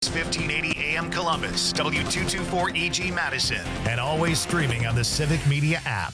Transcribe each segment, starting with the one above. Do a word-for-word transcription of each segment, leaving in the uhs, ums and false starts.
fifteen eighty A M Columbus, W two twenty-four E G Madison, and always streaming on the Civic Media app.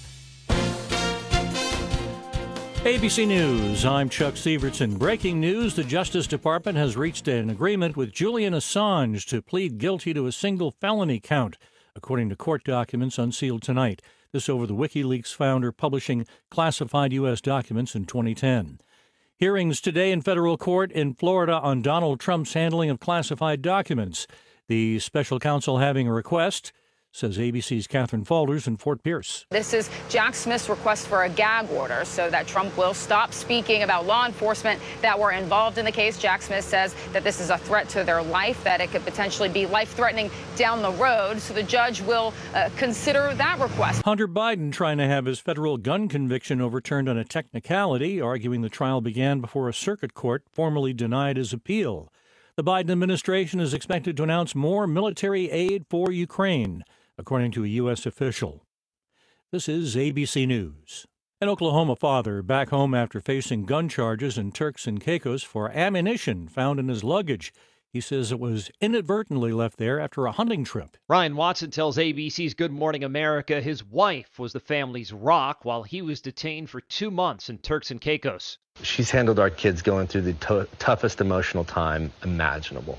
A B C News, I'm Chuck Sievertson. Breaking news, the Justice Department has reached an agreement with Julian Assange to plead guilty to a single felony count, according to court documents unsealed tonight. This over the WikiLeaks founder publishing classified U S documents in twenty ten. Hearings today in federal court in Florida on Donald Trump's handling of classified documents. The special counsel having a request, says A B C's Catherine Faulders in Fort Pierce. This is Jack Smith's request for a gag order so that Trump will stop speaking about law enforcement that were involved in the case. Jack Smith says that this is a threat to their life, that it could potentially be life-threatening down the road. So the judge will uh, consider that request. Hunter Biden trying to have his federal gun conviction overturned on a technicality, arguing the trial began before a circuit court formally denied his appeal. The Biden administration is expected to announce more military aid for Ukraine, according to a U S official. This is A B C News. An Oklahoma father back home after facing gun charges in Turks and Caicos for ammunition found in his luggage. He says it was inadvertently left there after a hunting trip. Ryan Watson tells A B C's Good Morning America his wife was the family's rock while he was detained for two months in Turks and Caicos. She's handled our kids going through the to- toughest emotional time imaginable.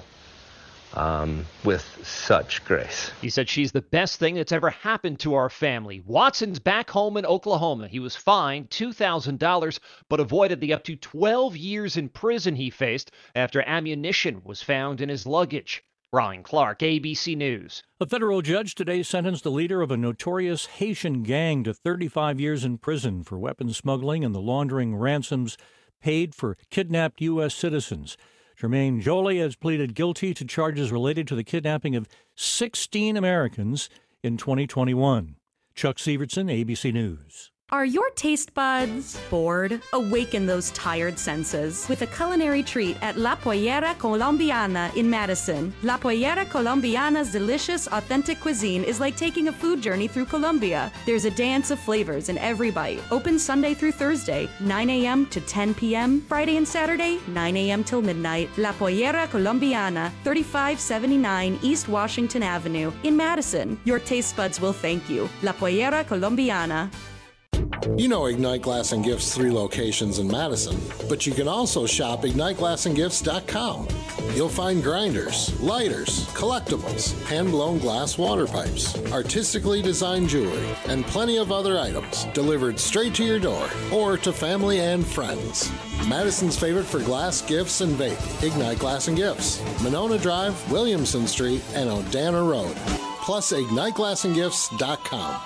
Um, with such grace. He said she's the best thing that's ever happened to our family. Watson's back home in Oklahoma. He was fined two thousand dollars, but avoided the up to twelve years in prison he faced after ammunition was found in his luggage. Ryan Clark, A B C News. A federal judge today sentenced the leader of a notorious Haitian gang to thirty-five years in prison for weapons smuggling and the laundering ransoms paid for kidnapped U S citizens. Jermaine Joly has pleaded guilty to charges related to the kidnapping of sixteen Americans in twenty twenty-one. Chuck Sievertson, A B C News. Are your taste buds bored? Awaken those tired senses with a culinary treat at La Pollera Colombiana in Madison. La Pollera Colombiana's delicious, authentic cuisine is like taking a food journey through Colombia. There's a dance of flavors in every bite. Open Sunday through Thursday, nine a.m. to ten p.m. Friday and Saturday, nine a.m. till midnight. La Pollera Colombiana, thirty-five seventy-nine East Washington Avenue in Madison. Your taste buds will thank you. La Pollera Colombiana. You know Ignite Glass and Gifts' three locations in Madison, but you can also shop ignite glass and gifts dot com. You'll find grinders, lighters, collectibles, hand-blown glass water pipes, artistically designed jewelry, and plenty of other items delivered straight to your door or to family and friends. Madison's favorite for glass, gifts, and vape, Ignite Glass and Gifts, Monona Drive, Williamson Street, and Odana Road. Plus ignite glass and gifts dot com.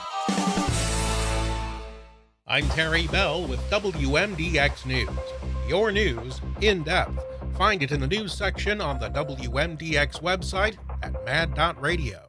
I'm Terry Bell with W M D X News. Your news in depth. Find it in the news section on the W M D X website at mad dot radio.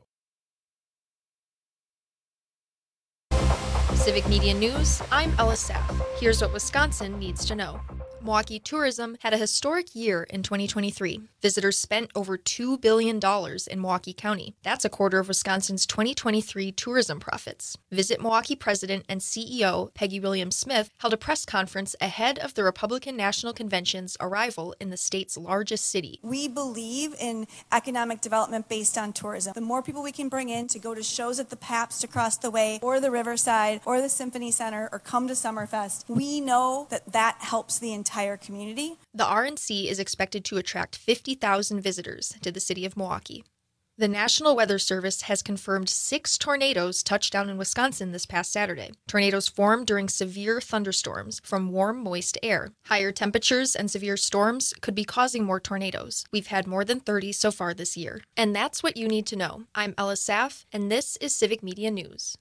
Civic Media News, I'm Ella Saff. Here's what Wisconsin needs to know. Milwaukee tourism had a historic year in twenty twenty-three. Visitors spent over two billion dollars in Milwaukee County. That's a quarter of Wisconsin's twenty twenty-three tourism profits. Visit Milwaukee President and C E O Peggy Williams-Smith held a press conference ahead of the Republican National Convention's arrival in the state's largest city. We believe in economic development based on tourism. The more people we can bring in to go to shows at the Pabst across the way, or the Riverside, or the Symphony Center, or come to Summerfest, we know that that helps the entire entire community. The R N C is expected to attract fifty thousand visitors to the city of Milwaukee. The National Weather Service has confirmed six tornadoes touched down in Wisconsin this past Saturday. Tornadoes formed during severe thunderstorms from warm, moist air. Higher temperatures and severe storms could be causing more tornadoes. We've had more than thirty so far this year. And that's what you need to know. I'm Ella Saff, and this is Civic Media News.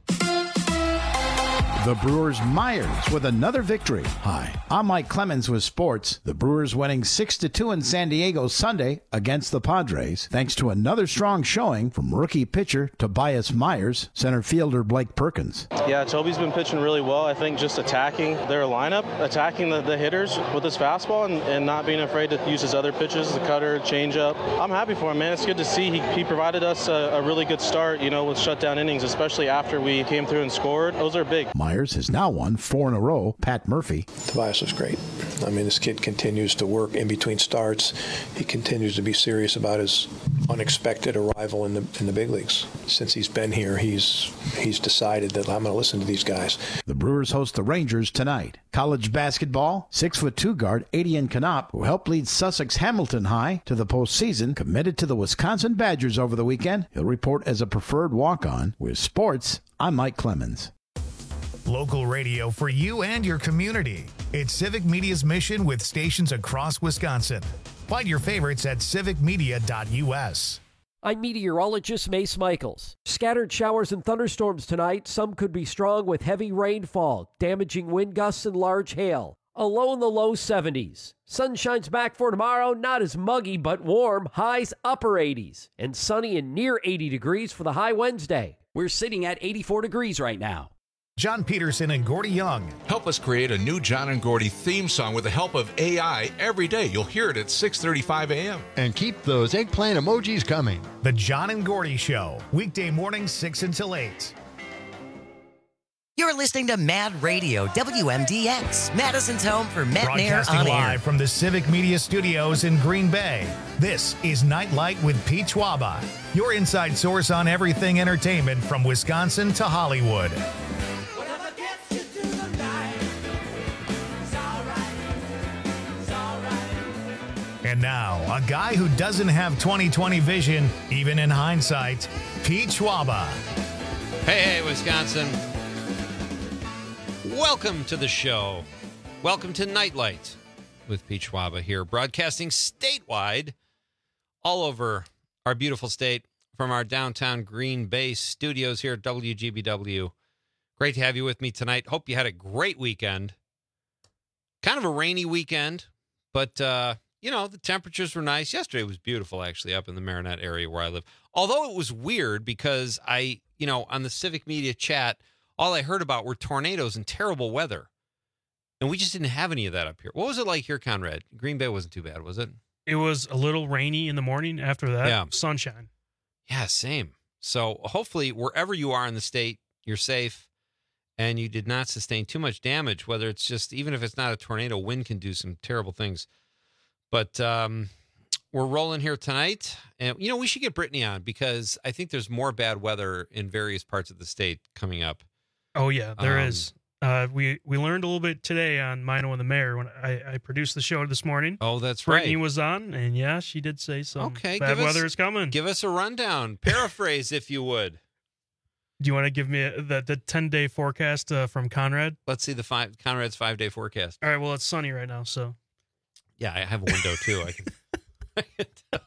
The Brewers Myers with another victory. Hi, I'm Mike Clemens with sports. The Brewers winning six to two in San Diego Sunday against the Padres, thanks to another strong showing from rookie pitcher Tobias Myers, center fielder Blake Perkins. Yeah, Toby's been pitching really well. I think just attacking their lineup, attacking the, the hitters with his fastball and, and not being afraid to use his other pitches, the cutter, changeup. I'm happy for him, man. It's good to see. He, he provided us a, a really good start, you know, with shutdown innings, especially after we came through and scored. Those are big. Myers Myers has now won four in a row. Pat Murphy. Tobias was great. I mean, this kid continues to work in between starts. He continues to be serious about his unexpected arrival in the in the big leagues. Since he's been here, he's he's decided that I'm going to listen to these guys. The Brewers host the Rangers tonight. College basketball, six foot two guard Adian Knopp, who helped lead Sussex Hamilton High to the postseason, committed to the Wisconsin Badgers over the weekend. He'll report as a preferred walk-on. With sports, I'm Mike Clemens. Local radio for you and your community. It's Civic Media's mission with stations across Wisconsin. Find your favorites at civic media dot u s. I'm meteorologist Mace Michaels. Scattered showers and thunderstorms tonight. Some could be strong with heavy rainfall, damaging wind gusts and large hail. A low in the low seventies. Sun shines back for tomorrow, not as muggy but warm, highs upper eighties. And sunny and near eighty degrees for the high Wednesday. We're sitting at eighty-four degrees right now. John Peterson and Gordy Young. Help us create a new John and Gordy theme song with the help of A I every day. You'll hear it at six thirty-five a.m. And keep those eggplant emojis coming. The John and Gordy Show, weekday mornings six until eight. You're listening to Mad Radio, W M D X, Madison's home for Matt Nair Broadcasting on live air. from the Civic Media Studios in Green Bay. This is Nightlight with Pete Schwaba, your inside source on everything entertainment from Wisconsin to Hollywood. And now, a guy who doesn't have twenty twenty vision, even in hindsight, Pete Schwaba. Hey, hey, Wisconsin. Welcome to the show. Welcome to Nightlight with Pete Schwaba here, broadcasting statewide all over our beautiful state from our downtown Green Bay studios here at W G B W. Great to have you with me tonight. Hope you had a great weekend. Kind of a rainy weekend, but, uh, you know, the temperatures were nice. Yesterday was beautiful, actually, up in the Marinette area where I live. Although it was weird because I, you know, on the Civic Media chat, all I heard about were tornadoes and terrible weather. And we just didn't have any of that up here. What was it like here, Conrad? Green Bay wasn't too bad, was it? It was a little rainy in the morning. After that, yeah. Sunshine. Yeah, same. So hopefully wherever you are in the state, you're safe and you did not sustain too much damage, whether it's just, even if it's not a tornado, wind can do some terrible things. But um, we're rolling here tonight. And, you know, we should get Brittany on because I think there's more bad weather in various parts of the state coming up. Oh, yeah, there Um, is. Uh, we, we learned a little bit today on Mino and the Mayor when I, I produced the show this morning. Oh, that's Brittany right. was on, and yeah, she did say some Okay, bad give us- weather is coming. Give us a rundown. Paraphrase, if you would. Do you want to give me a, the the ten-day forecast uh, from Conrad? Let's see the five Conrad's five-day forecast. All right, well, it's sunny right now, so. Yeah, I have a window, too. I can, I can tell.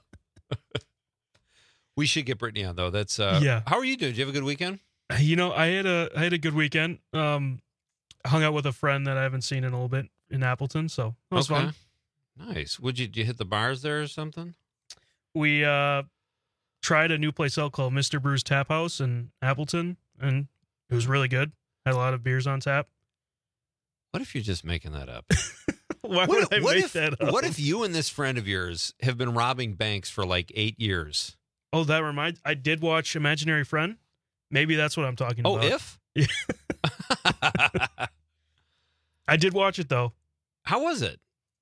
We should get Brittany on, though. That's uh, Yeah. How are you doing? Did you have a good weekend? You know, I had a I had a good weekend. Um, hung out with a friend that I haven't seen in a little bit in Appleton, so it was Okay. fun. Nice. Would you, did you hit the bars there or something? We uh, tried a new place out called Mister Brew's Tap House in Appleton, and it was really good. Had a lot of beers on tap. What if you're just making that up? Why what would if, I what make if, that up? What if you and this friend of yours have been robbing banks for like eight years? Oh, that reminds. I did watch Imaginary Friend. Maybe that's what I'm talking Oh, about. if? I did watch it though. How was it?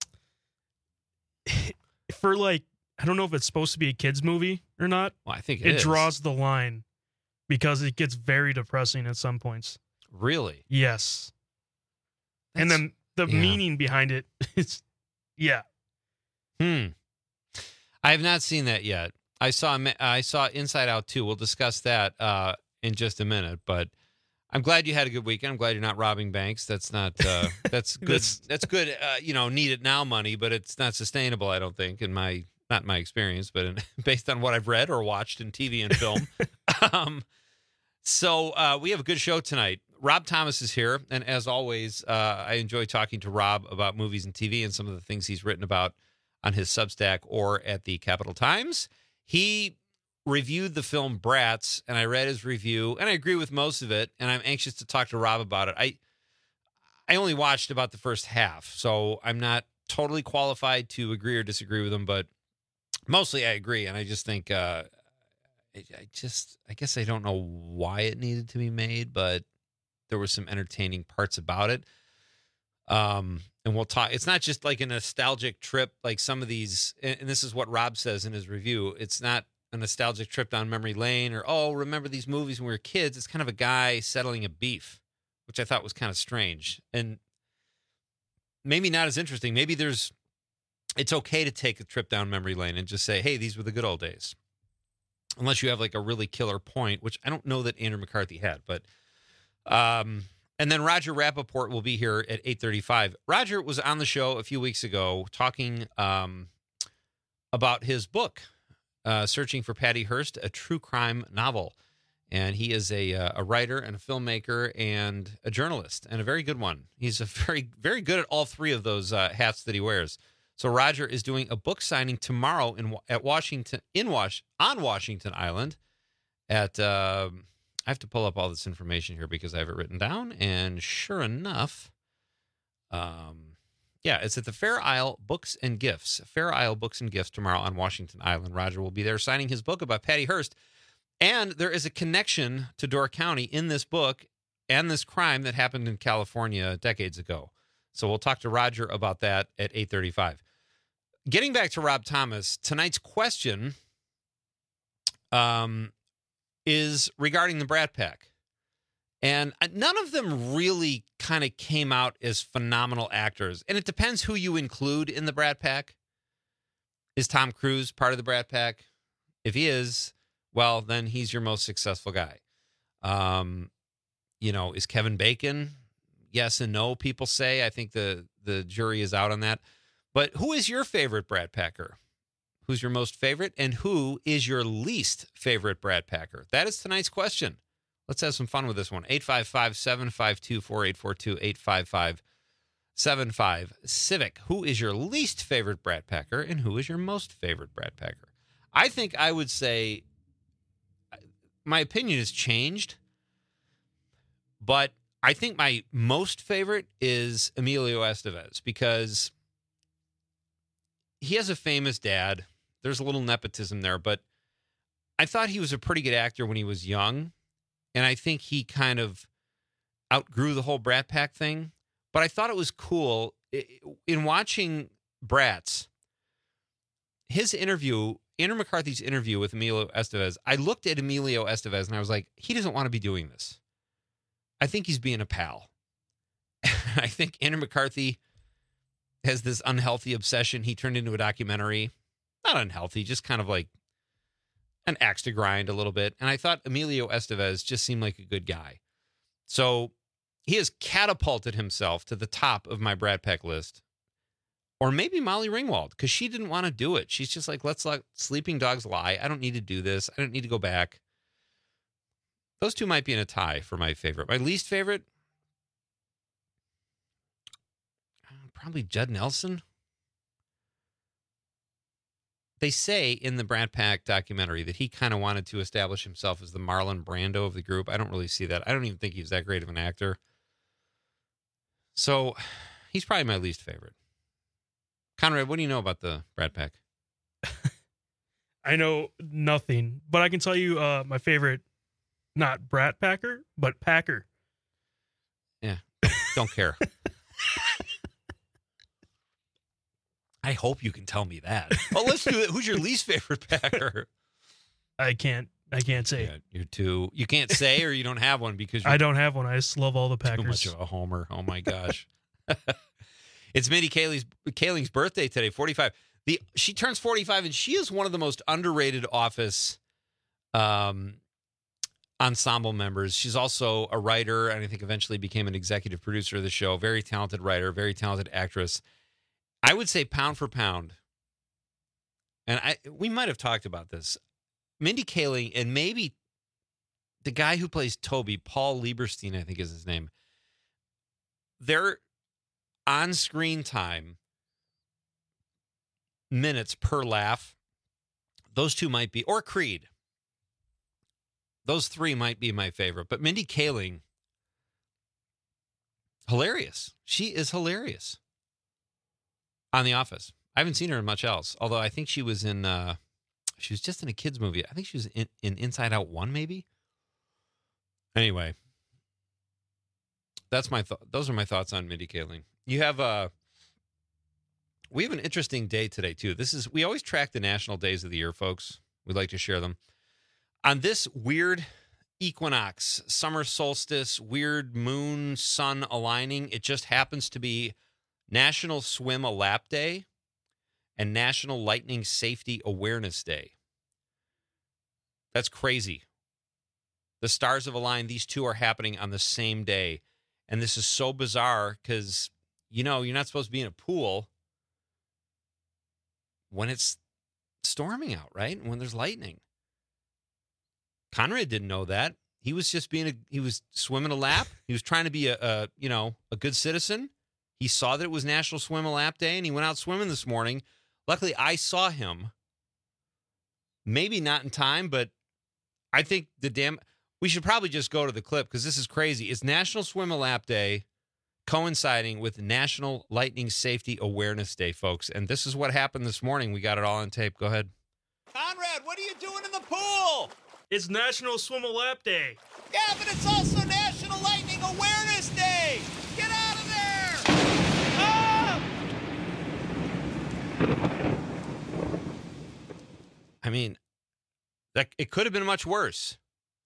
For like, I don't know if it's supposed to be a kids movie or not. Well, I think it it is. draws the line because it gets very depressing at some points. Really? Yes. and That's- then the yeah. meaning behind it, it's yeah. Hmm. I have not seen that yet. I saw I saw Inside Out two. We'll discuss that uh, in just a minute. But I'm glad you had a good weekend. I'm glad you're not robbing banks. That's not uh, that's good. That's- that's good. Uh, you know, need it now money, but it's not sustainable. I don't think in my not in my experience, but in, based on what I've read or watched in T V and film. um, so uh, we have a good show tonight. Rob Thomas is here, and as always, uh, I enjoy talking to Rob about movies and T V and some of the things he's written about on his Substack or at the Capital Times. He reviewed the film Bratz, and I read his review, and I agree with most of it, and I'm anxious to talk to Rob about it. I I only watched about the first half, so I'm not totally qualified to agree or disagree with him, but mostly I agree, and I just think, uh, I, I just, I guess I don't know why it needed to be made, but there were some entertaining parts about it. Um, and we'll talk. It's not just like a nostalgic trip, like some of these. And, and this is what Rob says in his review. It's not a nostalgic trip down memory lane, or oh, remember these movies when we were kids. It's kind of a guy settling a beef, which I thought was kind of strange and maybe not as interesting. Maybe there's. It's okay to take a trip down memory lane and just say, hey, these were the good old days. Unless you have like a really killer point, which I don't know that Andrew McCarthy had. But um, and then Roger Rappaport will be here at eight thirty-five. Roger was on the show a few weeks ago talking um, about his book, uh, Searching for Patty Hearst, a true crime novel. And he is a uh, a writer and a filmmaker and a journalist, and a very good one. He's a very, very good at all three of those uh, hats that he wears. So Roger is doing a book signing tomorrow in at Washington in Wash on Washington Island. At uh, I have to pull up all this information here because I have it written down. And sure enough, um, yeah, it's at the Fair Isle Books and Gifts. Fair Isle Books and Gifts tomorrow on Washington Island. Roger will be there signing his book about Patty Hearst, and there is a connection to Door County in this book and this crime that happened in California decades ago. So we'll talk to Roger about that at eight thirty-five. Getting back to Rob Thomas, tonight's question um, is regarding the Brat Pack. And none of them really kind of came out as phenomenal actors. And it depends who you include in the Brat Pack. Is Tom Cruise part of the Brat Pack? If he is, well, then he's your most successful guy. Um, you know, is Kevin Bacon? Yes and no, people say. I think the, the jury is out on that. But who is your favorite Brat Packer? Who's your most favorite? And who is your least favorite Brat Packer? That is tonight's question. Let's have some fun with this one. eight five five, seven five two, four eight four two, eight five five, seven five Civic. Who is your least favorite Brat Packer? And who is your most favorite Brat Packer? I think I would say my opinion has changed, but I think my most favorite is Emilio Estevez because he has a famous dad. There's a little nepotism there, but I thought he was a pretty good actor when he was young, and I think he kind of outgrew the whole Brat Pack thing. But I thought it was cool in watching Bratz, his interview, Andrew McCarthy's interview with Emilio Estevez. I looked at Emilio Estevez and I was like, he doesn't want to be doing this. I think he's being a pal. I think Andrew McCarthy has this unhealthy obsession. He turned into a documentary. Not unhealthy, just kind of like an axe to grind a little bit. And I thought Emilio Estevez just seemed like a good guy. So he has catapulted himself to the top of my Brat Pack list. Or maybe Molly Ringwald, because she didn't want to do it. She's just like, let's let sleeping dogs lie. I don't need to do this. I don't need to go back. Those two might be in a tie for my favorite. My least favorite, probably Judd Nelson. They say in the Brat Pack documentary that he kind of wanted to establish himself as the Marlon Brando of the group. I don't really see that. I don't even think he was that great of an actor. So he's probably my least favorite. Conrad, what do you know about the Brat Pack? I know nothing, but I can tell you uh, my favorite, not Brat Packer, but Packer. Yeah, don't care. I hope you can tell me that. Well, let's do it. Who's your least favorite Packer? I can't. I can't say. Yeah, you're too. You can't say, or you don't have one because you're I don't have one. I just love all the Packers. Too much of a homer. Oh my gosh. It's Mindy Kaling's Kaling's birthday today. forty-five. The she turns forty-five, and she is one of the most underrated Office um, ensemble members. She's also a writer, and I think eventually became an executive producer of the show. Very talented writer, very talented actress. I would say pound for pound, and I we might have talked about this. Mindy Kaling and maybe the guy who plays Toby, Paul Lieberstein, I think is his name. Their on-screen time, minutes per laugh, those two might be, or Creed. Those three might be my favorite. But Mindy Kaling, hilarious. She is hilarious on The Office. I haven't seen her in much else, although I think she was in, uh, she was just in a kid's movie. I think she was in, in Inside Out one, maybe? Anyway, that's my th- those are my thoughts on Mindy Kaling. You have a we have an interesting day today too. This is we always track the national days of the year, folks. We'd like to share them. On this weird equinox, summer solstice, weird moon sun aligning, it just happens to be National Swim a Lap Day and National Lightning Safety Awareness Day. That's crazy. The stars have aligned. These two are happening on the same day. And this is so bizarre because, you know, you're not supposed to be in a pool when it's storming out, right? When there's lightning. Conrad didn't know that. He was just being a, he was swimming a lap. He was trying to be a, a, you know, a good citizen. He saw that it was National Swim a Lap Day and he went out swimming this morning. Luckily, I saw him. Maybe not in time, but I think the damn, we should probably just go to the clip because this is crazy. It's National Swim a Lap Day coinciding with National Lightning Safety Awareness Day, folks. And this is what happened this morning. We got it all on tape. Go ahead. Conrad, what are you doing in the pool? It's National Swim a Lap Day. Yeah, but it's also National Lightning Awareness Day. Get out of there! Ah! I mean, that it could have been much worse.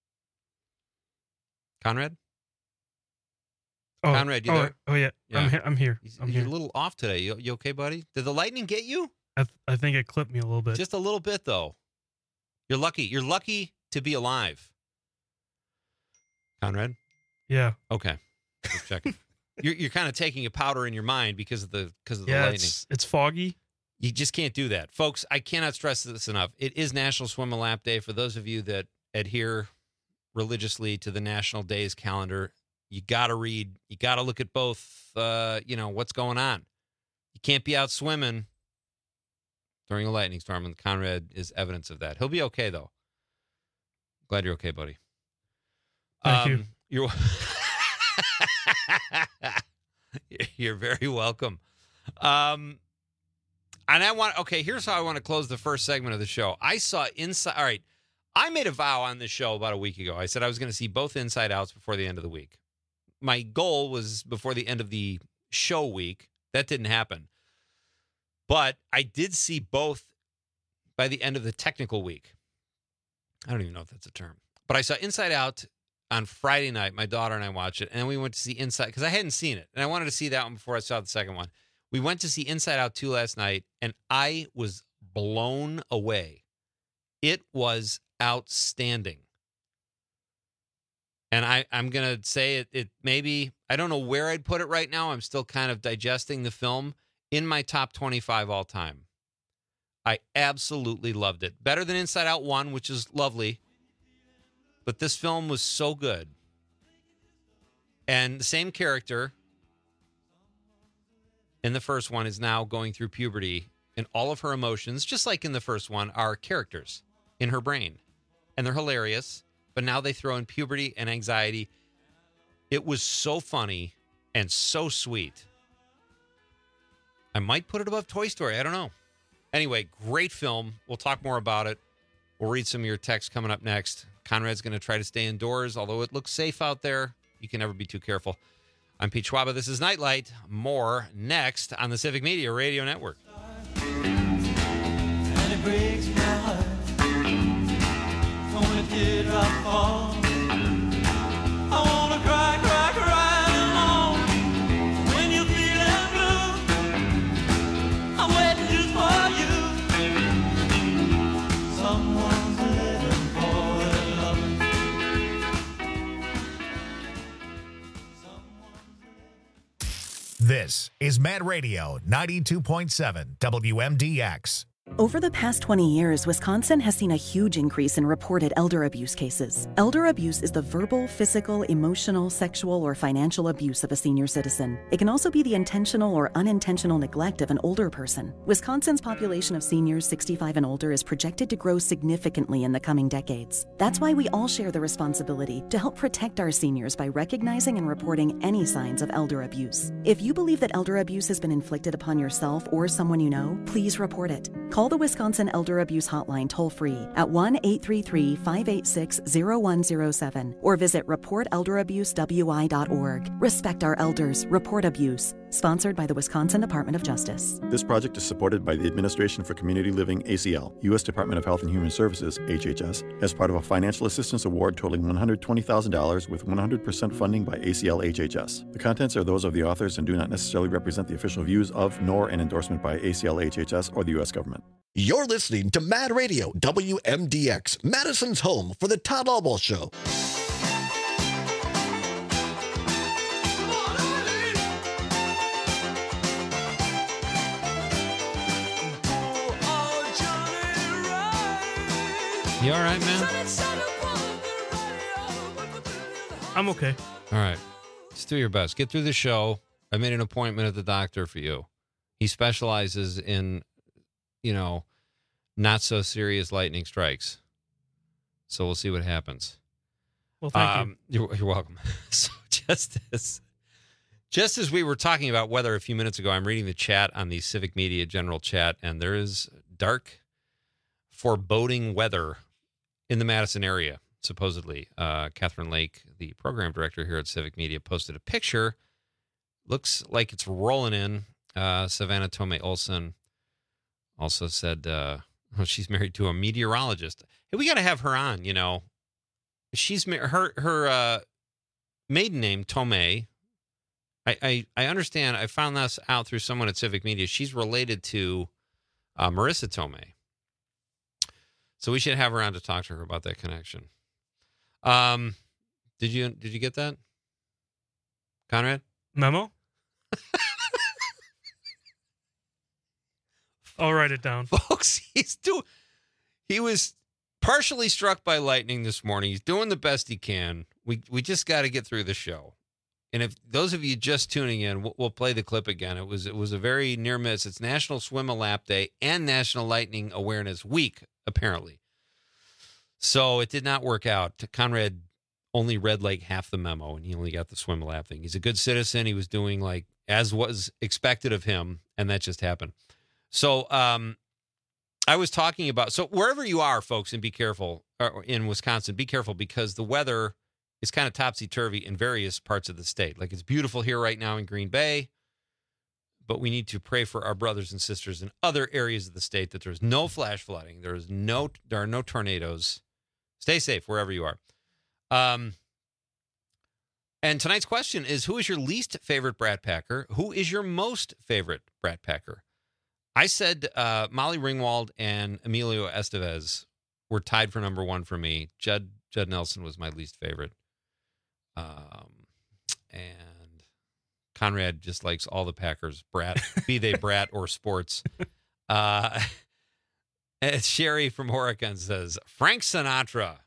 Conrad? Oh, Conrad, you oh, there? Oh, yeah. Yeah. I'm, he- I'm here. He's, I'm you're here. a little off today. You, you okay, buddy? Did the lightning get you? I, th- I think it clipped me a little bit. Just a little bit, though. You're lucky. You're lucky to be alive. Conrad? Yeah. Okay. Just checking. you're you're kind of taking a powder in your mind because of the because of the yeah, lightning. it's, it's foggy. You just can't do that. Folks, I cannot stress this enough. It is National Swim a Lap Day. For those of you that adhere religiously to the national days calendar, you got to read. You got to look at both, uh, you know, what's going on. You can't be out swimming during a lightning storm, and Conrad is evidence of that. He'll be okay, though. Glad you're okay, buddy. Thank um, you. You're, you're very welcome. Um, and I want, okay, here's how I want to close the first segment of the show. I saw Inside, all right, I made a vow on this show about a week ago. I said I was going to see both Inside Outs before the end of the week. My goal was before the end of the show week. That didn't happen. But I did see both by the end of the technical week. I don't even know if that's a term. But I saw Inside Out on Friday night. My daughter and I watched it. And then we went to see Inside, because I hadn't seen it. And I wanted to see that one before I saw the second one. We went to see Inside Out two last night, and I was blown away. It was outstanding. And I, I'm going to say it, it maybe, I don't know where I'd put it right now. I'm still kind of digesting the film. In my top twenty-five all time. I absolutely loved it. Better than Inside Out one, which is lovely. But this film was so good. And the same character in the first one is now going through puberty, and all of her emotions, just like in the first one, are characters in her brain. And they're hilarious, but now they throw in puberty and anxiety. It was so funny and so sweet. I might put it above Toy Story. I don't know. Anyway, great film. We'll talk more about it. We'll read some of your texts coming up next. Conrad's going to try to stay indoors, although it looks safe out there. You can never be too careful. I'm Pete Schwaba. This is Nightlight. More next on the Civic Media Radio Network. And it breaks my heart when it did right fall. I wanna cry, cry, cry alone when you're feeling blue. I'm waiting just for you. Someone's living for their love. This is Mad Radio ninety-two point seven W M D X. Over the past twenty years, Wisconsin has seen a huge increase in reported elder abuse cases. Elder abuse is the verbal, physical, emotional, sexual, or financial abuse of a senior citizen. It can also be the intentional or unintentional neglect of an older person. Wisconsin's population of seniors sixty-five and older is projected to grow significantly in the coming decades. That's why we all share the responsibility to help protect our seniors by recognizing and reporting any signs of elder abuse. If you believe that elder abuse has been inflicted upon yourself or someone you know, please report it. Call Call the Wisconsin Elder Abuse Hotline toll-free at one eight three three, five eight six, zero one zero seven or visit report elder abuse w i dot org. Respect our elders. Report abuse. Sponsored by the Wisconsin Department of Justice. This project is supported by the Administration for Community Living, A C L, U S Department of Health and Human Services, H H S, as part of a financial assistance award totaling one hundred twenty thousand dollars with one hundred percent funding by A C L H H S. The contents are those of the authors and do not necessarily represent the official views of nor an endorsement by A C L H H S or the U S government. You're listening to Mad Radio, W M D X, Madison's home for the Todd Albaugh Show. You all right, man? I'm okay. All right. Just do your best. Get through the show. I made an appointment at the doctor for you. He specializes in, you know, not so serious lightning strikes. So we'll see what happens. Well, thank um, you. You're, you're welcome. So just as, just as we were talking about weather a few minutes ago, I'm reading the chat on the Civic Media General Chat, and there is dark, foreboding weather in the Madison area, supposedly. Uh, Catherine Lake, the program director here at Civic Media, posted a picture. Looks like it's rolling in. Uh, Savannah Tomei Olson also said uh, well, she's married to a meteorologist. Hey, we got to have her on, you know. She's her her uh, maiden name, Tomei. I, I, I understand. I found this out through someone at Civic Media. She's related to uh, Marissa Tomei. So we should have her on to talk to her about that connection. Um, did you did you get that, Conrad? Memo? I'll write it down. Folks, he's doing, he was partially struck by lightning this morning. He's doing the best he can. We we just got to get through the show. And if those of you just tuning in, we'll, we'll play the clip again. It was it was a very near miss. It's National Swim a Lap Day and National Lightning Awareness Week, apparently. So it did not work out. Conrad only read like half the memo, and he only got the swim a lap thing. He's a good citizen. He was doing like as was expected of him, and that just happened. So um, I was talking about, so wherever you are, folks, and be careful, or in Wisconsin, be careful because the weather is kind of topsy-turvy in various parts of the state. Like it's beautiful here right now in Green Bay, but we need to pray for our brothers and sisters in other areas of the state that there's no flash flooding, there is no, there are no tornadoes. Stay safe wherever you are. Um, and tonight's question is, who is your least favorite Brat Packer? Who is your most favorite Brat Packer? I said uh, Molly Ringwald and Emilio Estevez were tied for number one for me. Judd Judd Nelson was my least favorite. Um, and Conrad just likes all the Packers, Brat, be they Brat or sports. Uh, and Sherry from Oregon says, Frank Sinatra.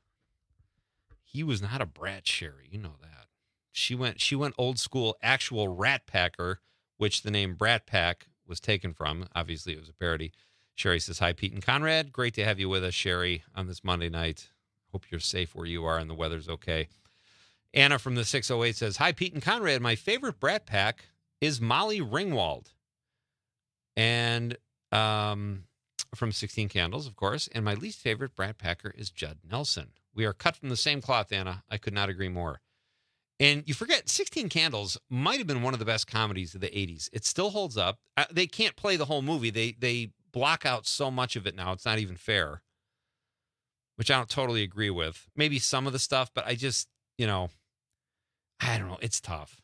He was not a brat, Sherry. You know that. She went she went old school, actual Rat Packer, which the name Brat Pack was taken from. Obviously, it was a parody. Sherry says, hi, Pete and Conrad. Great to have you with us, Sherry, on this Monday night. Hope you're safe where you are and the weather's okay. Anna from the six oh eight says, hi, Pete and Conrad. My favorite Brat Pack is Molly Ringwald. And um, from sixteen Candles, of course. And my least favorite Brat Packer is Judd Nelson. We are cut from the same cloth, Anna. I could not agree more. And you forget, sixteen Candles might have been one of the best comedies of the eighties. It still holds up. Uh, they can't play the whole movie. They they block out so much of it now. It's not even fair, which I don't totally agree with. Maybe some of the stuff, but I just, you know, I don't know. It's tough.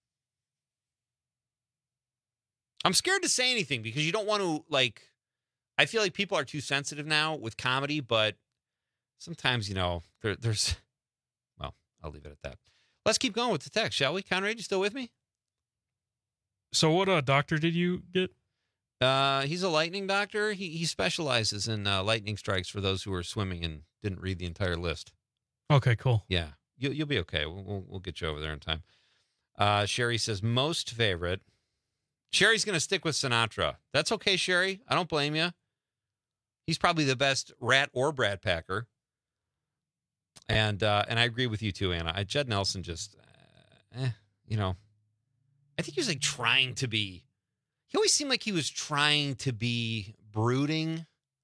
I'm scared to say anything because you don't want to, like, I feel like people are too sensitive now with comedy, but sometimes, you know, there, there's, well, I'll leave it at that. Let's keep going with the text, shall we? Conrad, you still with me? So what uh, doctor did you get? Uh, he's a lightning doctor. He he specializes in uh, lightning strikes for those who are swimming and didn't read the entire list. Okay, cool. Yeah, you, you'll be okay. We'll, we'll, we'll get you over there in time. Uh, Sherry says, most favorite. Sherry's going to stick with Sinatra. That's okay, Sherry. I don't blame you. He's probably the best Rat or Brat Packer. And uh, and I agree with you too, Anna. I, Judd Nelson just, uh, eh, you know, I think he was like trying to be, he always seemed like he was trying to be brooding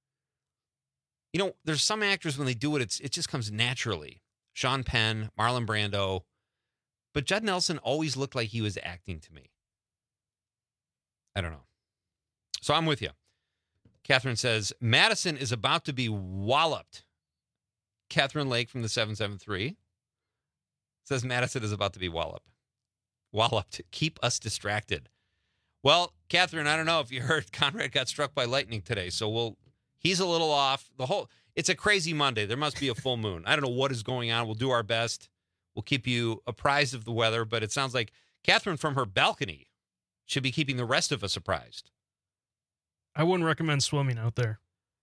you know, there's some actors when they do it, it's it just comes naturally. Sean Penn, Marlon Brando. But Judd Nelson always looked like he was acting to me. I don't know. So I'm with you. Catherine says, Madison is about to be walloped. Catherine Lake from the seven seven three says Madison is about to be walloped. Walloped. Keep us distracted. Well, Catherine, I don't know if you heard Conrad got struck by lightning today, so we'll he's a little off. The whole it's a crazy Monday. There must be a full moon. I don't know what is going on. We'll do our best. We'll keep you apprised of the weather, but it sounds like Catherine from her balcony should be keeping the rest of us apprised. I wouldn't recommend swimming out there.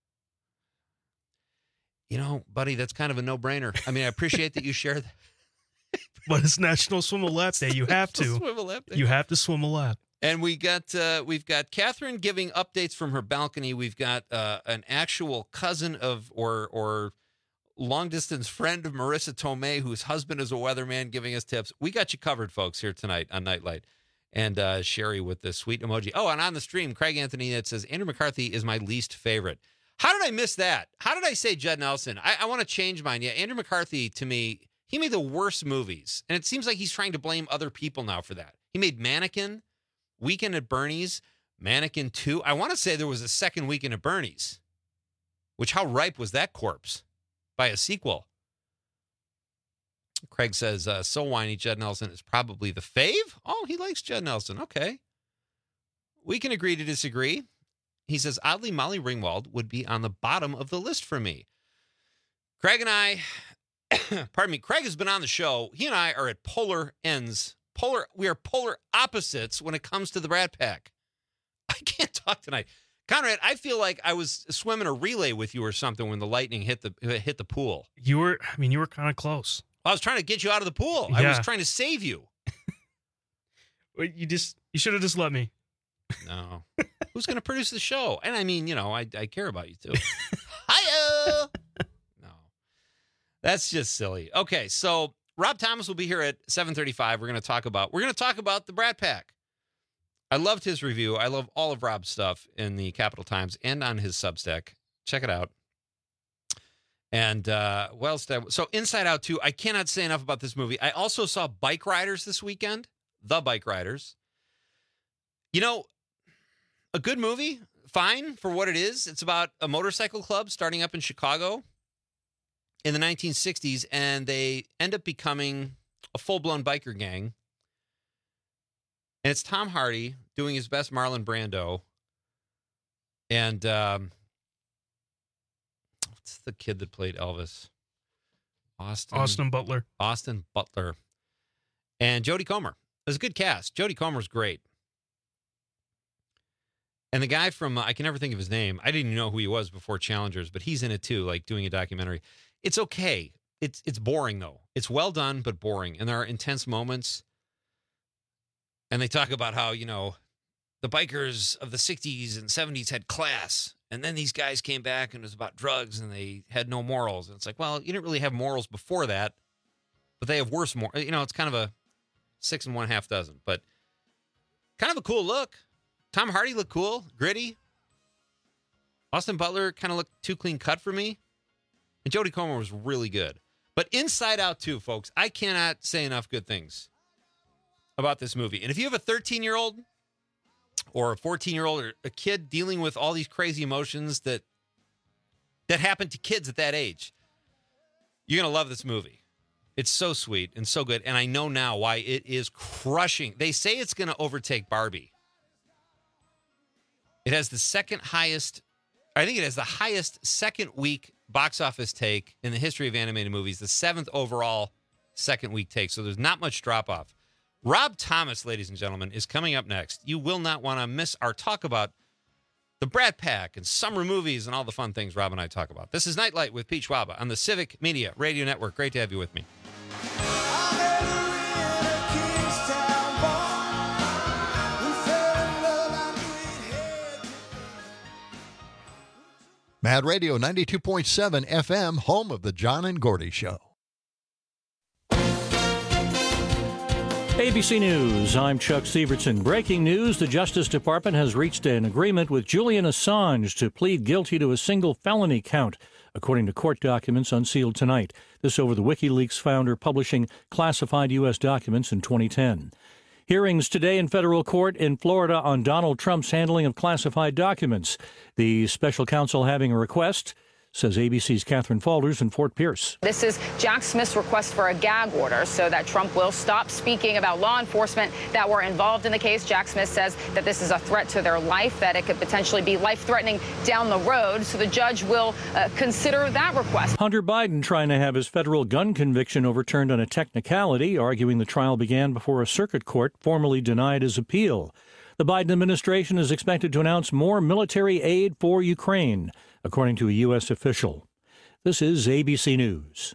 You know, buddy, that's kind of a no-brainer. I mean, I appreciate that you share that. But it's National Swim a Lap Day. You have to. Swim a lap day. You have to swim a lap. And we got uh, we've got Catherine giving updates from her balcony. We've got uh, an actual cousin of or or long distance friend of Marissa Tomei, whose husband is a weatherman, giving us tips. We got you covered, folks, here tonight on Nightlight. And uh, Sherry with the sweet emoji. Oh, and on the stream, Craig Anthony that says Andrew McCarthy is my least favorite. How did I miss that? How did I say Judd Nelson? I, I want to change mine. Yeah, Andrew McCarthy, to me, he made the worst movies. And it seems like he's trying to blame other people now for that. He made Mannequin, Weekend at Bernie's, Mannequin two. I want to say there was a second Weekend at Bernie's, which how ripe was that corpse by a sequel? Craig says, uh, so whiny, Judd Nelson is probably the fave. Oh, he likes Judd Nelson. Okay. We can agree to disagree. He says, oddly, Molly Ringwald would be on the bottom of the list for me. Craig and I, pardon me, Craig has been on the show. He and I are at polar ends. Polar, we are polar opposites when it comes to the Brat Pack. I can't talk tonight. Conrad, I feel like I was swimming a relay with you or something when the lightning hit the hit the pool. You were, I mean, you were kind of close. I was trying to get you out of the pool. Yeah. I was trying to save you. You just, you should have just let me. No. Who's going to produce the show? And I mean, you know, I, I care about you too. Hi-oh! No. That's just silly. Okay, so Rob Thomas will be here at seven thirty-five. We're going to talk about, we're going to talk about the Brat Pack. I loved his review. I love all of Rob's stuff in the Capital Times and on his Substack. Check it out. And, uh, well, so Inside Out two, I cannot say enough about this movie. I also saw Bike Riders this weekend, The Bike Riders. You know, a good movie, fine for what it is. It's about a motorcycle club starting up in Chicago in the nineteen sixties, and they end up becoming a full-blown biker gang. And it's Tom Hardy doing his best Marlon Brando. And, um, what's the kid that played Elvis? Austin. Austin Butler. Austin Butler. And Jodie Comer. It was a good cast. Jodie Comer's great. And the guy from, uh, I can never think of his name. I didn't even know who he was before Challengers, but he's in it too, like doing a documentary. It's okay. It's it's boring, though. It's well done, but boring. And there are intense moments. And they talk about how, you know, the bikers of the sixties and seventies had class. And then these guys came back and it was about drugs and they had no morals. And it's like, well, you didn't really have morals before that, but they have worse morals. You know, it's kind of a six and one half dozen, but kind of a cool look. Tom Hardy looked cool, gritty. Austin Butler kind of looked too clean cut for me. And Jodie Comer was really good. But Inside Out two, folks, I cannot say enough good things about this movie. And if you have a thirteen-year-old or a fourteen-year-old or a kid dealing with all these crazy emotions that that happen to kids at that age, you're going to love this movie. It's so sweet and so good. And I know now why it is crushing. They say it's going to overtake Barbie. It has the second highest, I think it has the highest second week box office take in the history of animated movies, the seventh overall second week take. So there's not much drop off. Rob Thomas, ladies and gentlemen, is coming up next. You will not want to miss our talk about the Brat Pack and summer movies and all the fun things Rob and I talk about. This is Nightlight with Pete Schwaba on the Civic Media Radio Network. Great to have you with me. Mad Radio ninety-two point seven F M, home of the John and Gordy Show. A B C News, I'm Chuck Severson. Breaking news, the Justice Department has reached an agreement with Julian Assange to plead guilty to a single felony count. according to court documents unsealed tonight. This over the WikiLeaks founder publishing classified U S documents in twenty ten. Hearings today in federal court in Florida on Donald Trump's handling of classified documents. The special counsel having a request, says A B C's Catherine Falders in Fort Pierce. This is Jack Smith's request for a gag order so that Trump will stop speaking about law enforcement that were involved in the case. Jack Smith says that this is a threat to their life, that it could potentially be life-threatening down the road. So the judge will uh, consider that request. Hunter Biden trying to have his federal gun conviction overturned on a technicality, arguing the trial began before a circuit court formally denied his appeal. The Biden administration is expected to announce more military aid for Ukraine, according to a U S official. This is A B C News.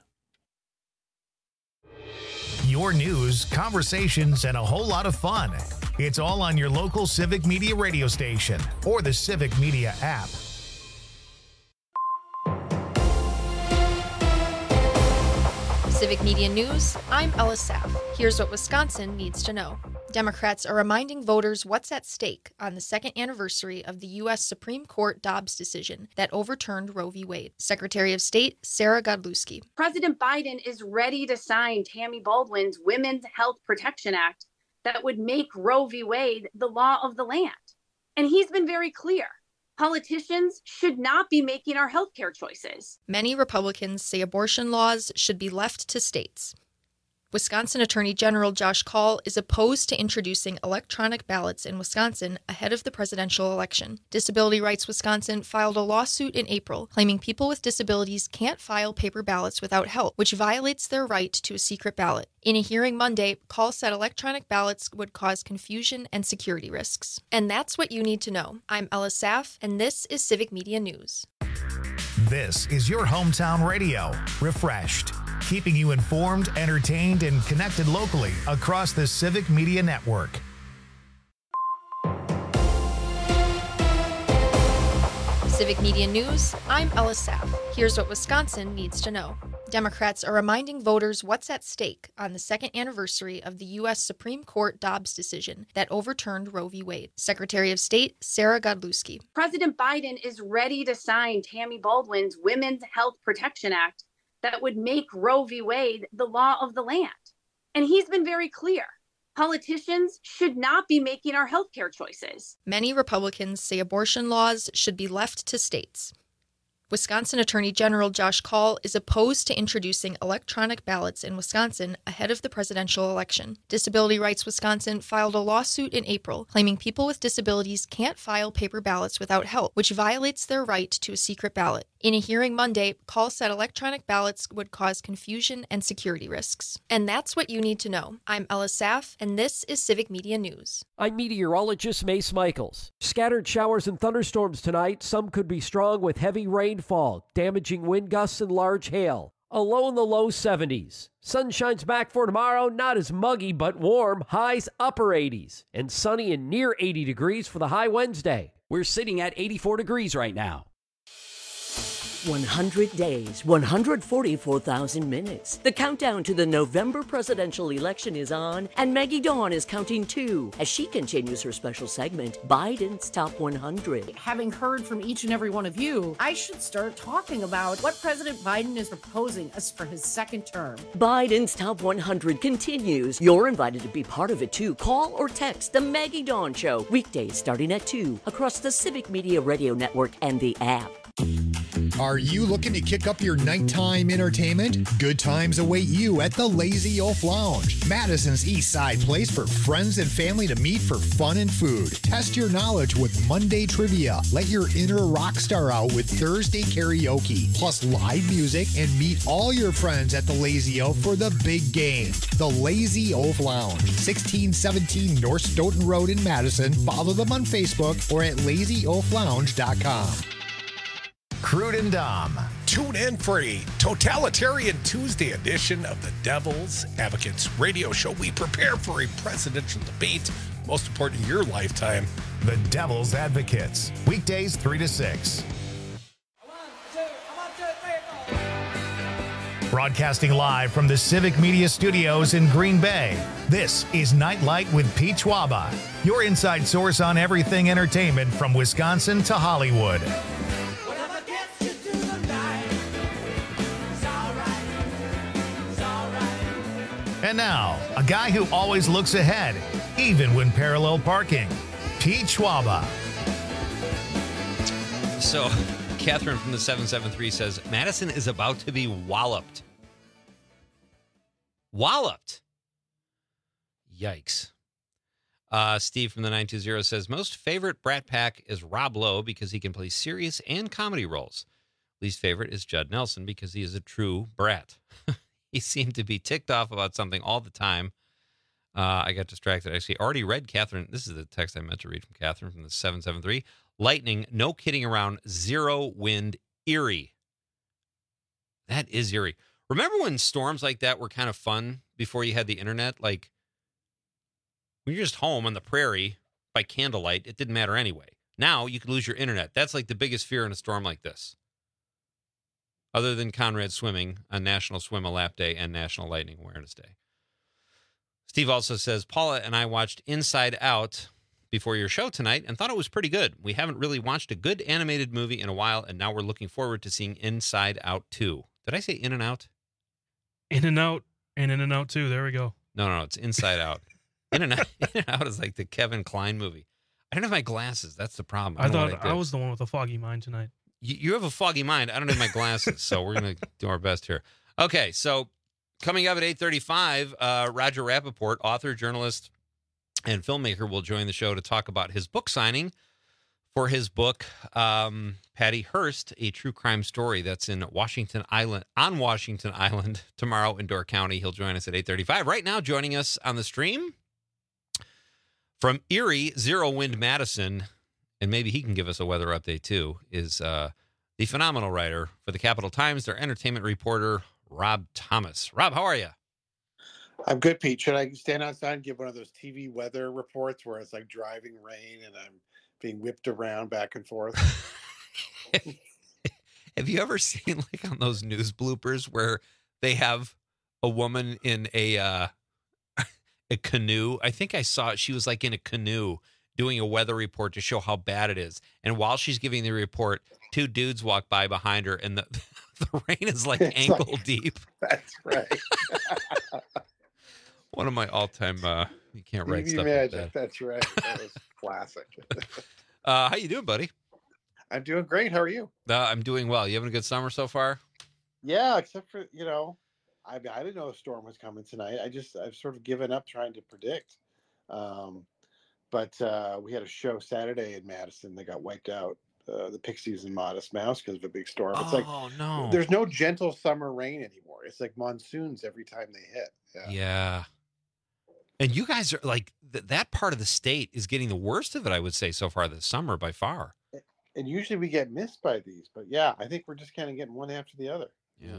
Your news, conversations, and a whole lot of fun. It's all on your local Civic Media radio station or the Civic Media app. Civic Media News, I'm Ella Saff. Here's what Wisconsin needs to know. Democrats are reminding voters what's at stake on the second anniversary of the U S Supreme Court Dobbs decision that overturned Roe v. Wade. Secretary of State Sarah Godlewski. President Biden is ready to sign Tammy Baldwin's Women's Health Protection Act that would make Roe v. Wade the law of the land. And he's been very clear. Politicians should not be making our healthcare choices. Many Republicans say abortion laws should be left to states. Wisconsin Attorney General Josh Kaul is opposed to introducing electronic ballots in Wisconsin ahead of the presidential election. Disability Rights Wisconsin filed a lawsuit in April claiming people with disabilities can't file paper ballots without help, which violates their right to a secret ballot. In a hearing Monday, Kaul said electronic ballots would cause confusion and security risks. And that's what you need to know. I'm Ella Saff, and this is Civic Media News. This is your hometown radio, refreshed, keeping you informed, entertained, and connected locally across the Civic Media Network. Civic Media News, I'm Ella Saff. Here's what Wisconsin needs to know. Democrats are reminding voters what's at stake on the second anniversary of the U S Supreme Court Dobbs decision that overturned Roe v. Wade. Secretary of State Sarah Godlewski. President Biden is ready to sign Tammy Baldwin's Women's Health Protection Act that would make Roe v. Wade the law of the land. And he's been very clear. Politicians should not be making our healthcare choices. Many Republicans say abortion laws should be left to states. Wisconsin Attorney General Josh Kaul is opposed to introducing electronic ballots in Wisconsin ahead of the presidential election. Disability Rights Wisconsin filed a lawsuit in April claiming people with disabilities can't file paper ballots without help, which violates their right to a secret ballot. In a hearing Monday, Kaul said electronic ballots would cause confusion and security risks. And that's what you need to know. I'm Ella Saff, and this is Civic Media News. I'm meteorologist Mace Michaels. Scattered showers and thunderstorms tonight. Some could be strong with heavy rainfall, damaging wind gusts and large hail. A low in the low seventies. Sun shines back for tomorrow, not as muggy but warm. Highs upper eighties. And sunny and near eighty degrees for the high Wednesday. We're sitting at eighty-four degrees right now. one hundred days, one hundred forty-four thousand minutes. The countdown to the November presidential election is on, and Maggie Dawn is counting too as she continues her special segment, Biden's Top one hundred. Having heard from each and every one of you, I should start talking about what President Biden is proposing as for his second term. Biden's Top one hundred continues. You're invited to be part of it too. Call or text The Maggie Dawn Show, weekdays starting at two, across the Civic Media Radio Network and the app. Are you looking to kick up your nighttime entertainment? Good times await you at the Lazy Oaf Lounge, Madison's East Side place for friends and family to meet for fun and food. Test your knowledge with Monday trivia. Let your inner rock star out with Thursday karaoke, plus live music, and meet all your friends at the Lazy Oaf for the big game. The Lazy Oaf Lounge, sixteen seventeen North Stoughton Road in Madison. Follow them on Facebook or at lazy oaf lounge dot com. Crude and Dom. Tune in for a totalitarian Tuesday edition of the Devil's Advocates radio show. We prepare for a presidential debate, most important in your lifetime. The Devil's Advocates, weekdays three to six. Broadcasting live from the Civic Media Studios in Green Bay, this is Nightlight with Pete Schwaba, your inside source on everything entertainment from Wisconsin to Hollywood. And now, a guy who always looks ahead, even when parallel parking, Pete Schwaba. So, Catherine from the seven seven three says, Madison is about to be walloped. Walloped. Yikes. Uh, Steve from the nine two zero says, most favorite Brat Pack is Rob Lowe because he can play serious and comedy roles. Least favorite is Judd Nelson because he is a true brat. He seemed to be ticked off about something all the time. Uh, I got distracted. Actually, already read Catherine. This is the text I meant to read from Catherine from the seven seven three. Lightning, no kidding around, zero wind, eerie. That is eerie. Remember when storms like that were kind of fun before you had the internet? Like, when you're just home on the prairie by candlelight, it didn't matter anyway. Now you could lose your internet. That's like the biggest fear in a storm like this. Other than Conrad swimming on National Swim a Lap Day and National Lightning Awareness Day. Steve also says, Paula and I watched Inside Out before your show tonight and thought it was pretty good. We haven't really watched a good animated movie in a while, and now we're looking forward to seeing Inside Out two. Did I say In and Out? In and Out and In and Out two. There we go. No, no, no. It's Inside Out. In and Out, In and Out is like the Kevin Kline movie. I don't have my glasses. That's the problem. I, I don't know thought what I, I did. was the one with a foggy mind tonight. You, you have a foggy mind. I don't have my glasses, so we're going to do our best here. Okay, so coming up at eight thirty-five, uh, Roger Rappaport, author, journalist, and filmmaker, will join the show to talk about his book signing for his book, um, Patty Hearst, A True Crime Story. That's in Washington Island, on Washington Island tomorrow in Door County. He'll join us at eight thirty-five. Right now, joining us on the stream from Erie, Zero Wind Madison, and maybe he can give us a weather update too, is uh, the phenomenal writer for the Capital Times, their entertainment reporter, Rob Thomas. Rob, how are you? I'm good, Pete. Should I stand outside and give one of those T V weather reports where it's like driving rain and I'm being whipped around back and forth? Have you ever seen like on those news bloopers where they have a woman in a uh, a canoe? I think I saw it. She was like in a canoe doing a weather report to show how bad it is. And while she's giving the report, two dudes walk by behind her and the, the rain is like It's ankle like- deep. That's right. One of my all-time, uh, you can't write T V stuff magic. like that. That's right. That was classic. Uh, how you doing, buddy? I'm doing great. How are you? Uh, I'm doing well. You having a good summer so far? Yeah, except for, you know, I I didn't know a storm was coming tonight. I just, I've sort of given up trying to predict. Um, but uh, we had a show Saturday in Madison that got wiped out. Uh, the Pixies and Modest Mouse because of a big storm. It's like, Oh, no. there's no gentle summer rain anymore. It's like monsoons every time they hit. Yeah. Yeah. And you guys are like, th- that part of the state is getting the worst of it, I would say, so far this summer by far. And usually we get missed by these, but yeah, I think we're just kind of getting one after the other. Yeah.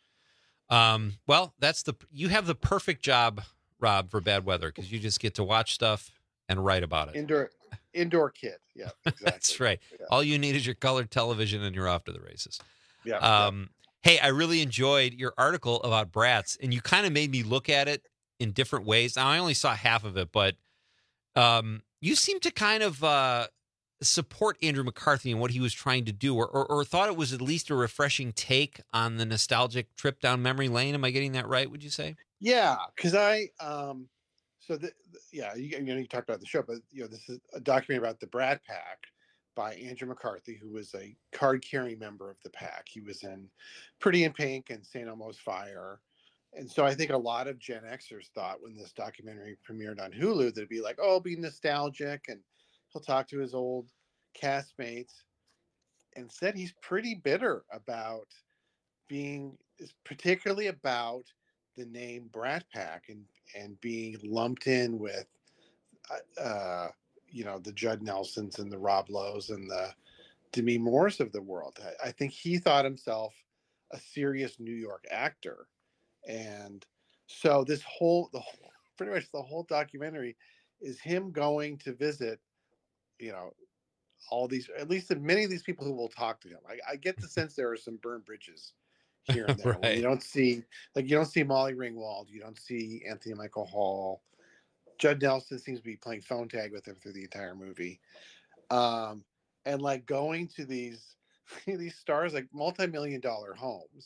Um, well, that's the, you have the perfect job, Rob, for bad weather because you just get to watch stuff and write about it. Indoor, indoor kid. Yeah, exactly. That's right. Yeah. All you need is your colored television and you're off to the races. Yeah. Um, Hey, I really enjoyed your article about brats, and you kind of made me look at it in different ways. Now, I only saw half of it, but um, you seem to kind of uh, support Andrew McCarthy and what he was trying to do, or, or, or thought it was at least a refreshing take on the nostalgic trip down memory lane. Am I getting that right, would you say? Yeah, because I, um, so the, the- yeah, you, you know, you talked about the show, but you know, this is a documentary about the Brat Pack by Andrew McCarthy, who was a card-carrying member of the pack. He was in Pretty in Pink and Saint Elmo's Fire. And so I think a lot of Gen Xers thought when this documentary premiered on Hulu that it'd be like, oh, it'll be nostalgic and he'll talk to his old castmates. Instead, he's pretty bitter about being, particularly about the name Brat Pack and, and being lumped in with, uh, uh, you know, the Judd Nelsons and the Rob Lowe's and the Demi Moores of the world. I, I think he thought himself a serious New York actor. And so this whole, the whole, pretty much the whole documentary is him going to visit, you know, all these, at least many of these people who will talk to him. I, I get the sense there are some burned bridges here and there. Right. You don't see, like, you don't see Molly Ringwald, you don't see Anthony Michael Hall. Judd Nelson seems to be playing phone tag with him through the entire movie. Um, and like going to these, these stars, like multi-million dollar homes.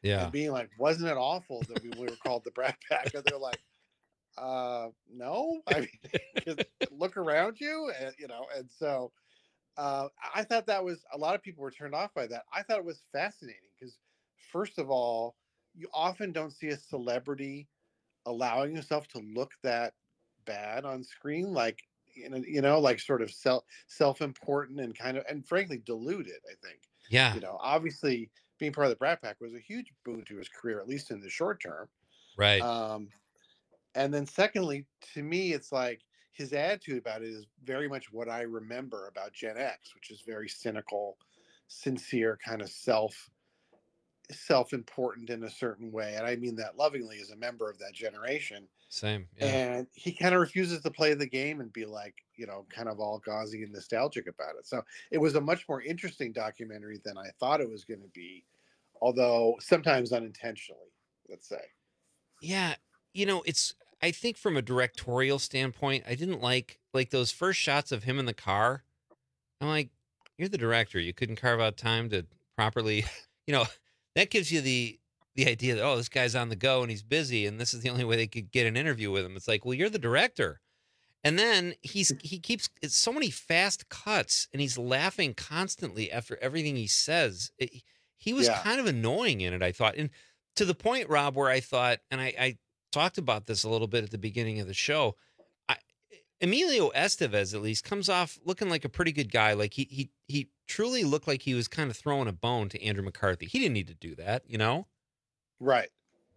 Yeah. and being like, wasn't it awful that we were called the Brat Pack? And they're like, uh, no. I mean, 'cause look around you, and, you know. And so uh, I thought that was, a lot of people were turned off by that. I thought it was fascinating because, first of all, you often don't see a celebrity allowing himself to look that bad on screen, like, you know, you know, like sort of self self-important and kind of, and frankly deluded. I think, Yeah. you know, obviously being part of the Brat Pack was a huge boon to his career, at least in the short term. Right. Um, and then secondly, to me, it's like his attitude about it is very much what I remember about Gen X, which is very cynical, sincere, kind of self self-important in a certain way. And I mean that lovingly as a member of that generation. Same. Yeah. And he kind of refuses to play the game and be like, you know, kind of all gauzy and nostalgic about it. So it was a much more interesting documentary than I thought it was going to be, although sometimes unintentionally, let's say. Yeah. You know, it's, I think from a directorial standpoint, I didn't like, like those first shots of him in the car. I'm like, you're the director. You couldn't carve out time to properly, you know, that gives you the the idea that, oh, this guy's on the go and he's busy and this is the only way they could get an interview with him. It's like, well, you're the director. And then he's he keeps, it's so many fast cuts and he's laughing constantly after everything he says. It, he was Yeah. kind of annoying in it, I thought. And to the point, Rob, where I thought, and I, I talked about this a little bit at the beginning of the show, I, Emilio Estevez, at least, comes off looking like a pretty good guy. Like he he he truly looked like he was kind of throwing a bone to Andrew McCarthy. He didn't need to do that, you know? Right.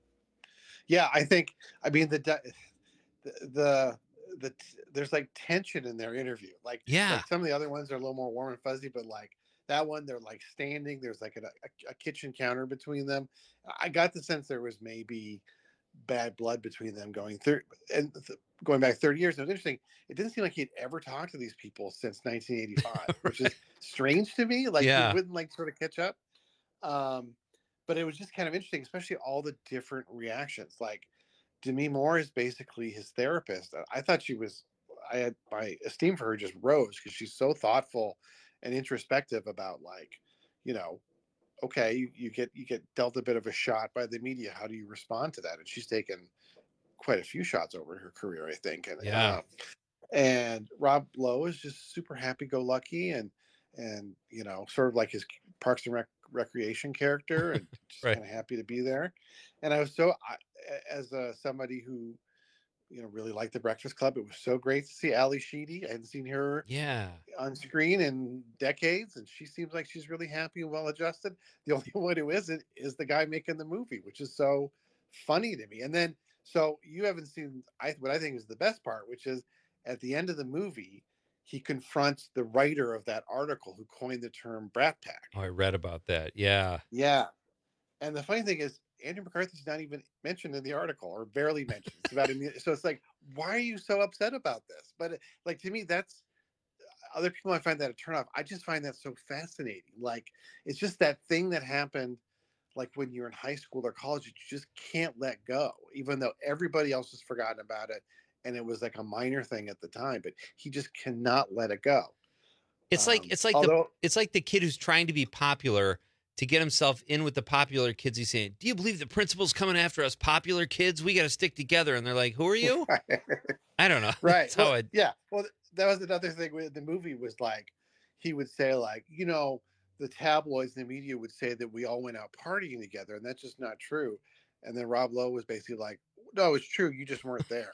Yeah, I think, I mean, the, the, the, the there's like tension in their interview. Like, Yeah. like some of the other ones are a little more warm and fuzzy, but like that one, they're like standing, there's like a, a, a kitchen counter between them. I got the sense there was maybe bad blood between them going through, and th- going back thirty years. And it was interesting. It didn't seem like he'd ever talked to these people since nineteen eighty-five, which is strange to me. Like Yeah. he wouldn't like sort of catch up. Um, but it was just kind of interesting, especially all the different reactions. Like Demi Moore is basically his therapist. I thought she was, I had my esteem for her just rose because she's so thoughtful and introspective about, like, you know, okay, you, you get you get dealt a bit of a shot by the media. How do you respond to that? And she's taken quite a few shots over her career, I think. And Yeah. uh, and Rob Lowe is just super happy-go-lucky and and you know, sort of like his Parks and Rec- Recreation character, and just Right. kind of happy to be there. And I was so, I, as uh, somebody who, you know, really liked The Breakfast Club, it was so great to see Ali Sheedy. I hadn't seen her Yeah. on screen in decades, and she seems like she's really happy and well adjusted. The only one who isn't is the guy making the movie, which is so funny to me. And then, so you haven't seen, I what I think is the best part, which is at the end of the movie, he confronts the writer of that article who coined the term Brat Pack. Oh, I read about that. Yeah. Yeah. And the funny thing is, Andrew McCarthy's not even mentioned in the article, or barely mentioned. It's about him. So it's like, why are you so upset about this? But like, to me, that's, other people might find that a turnoff. I just find that so fascinating. Like, it's just that thing that happened, like when you're in high school or college, that you just can't let go, even though everybody else has forgotten about it. And it was like a minor thing at the time, but he just cannot let it go. It's Um, like it's like although- the it's like the kid who's trying to be popular to get himself in with the popular kids. He's saying, "Do you believe the principal's coming after us, popular kids? We got to stick together." And they're like, "Who are you?" I don't know. Right. That's how Well, I. yeah. Well, that was another thing with the movie was like, he would say like, you know, the tabloids and the media would say that we all went out partying together, and that's just not true. And then Rob Lowe was basically like, no, it's true. You just weren't there.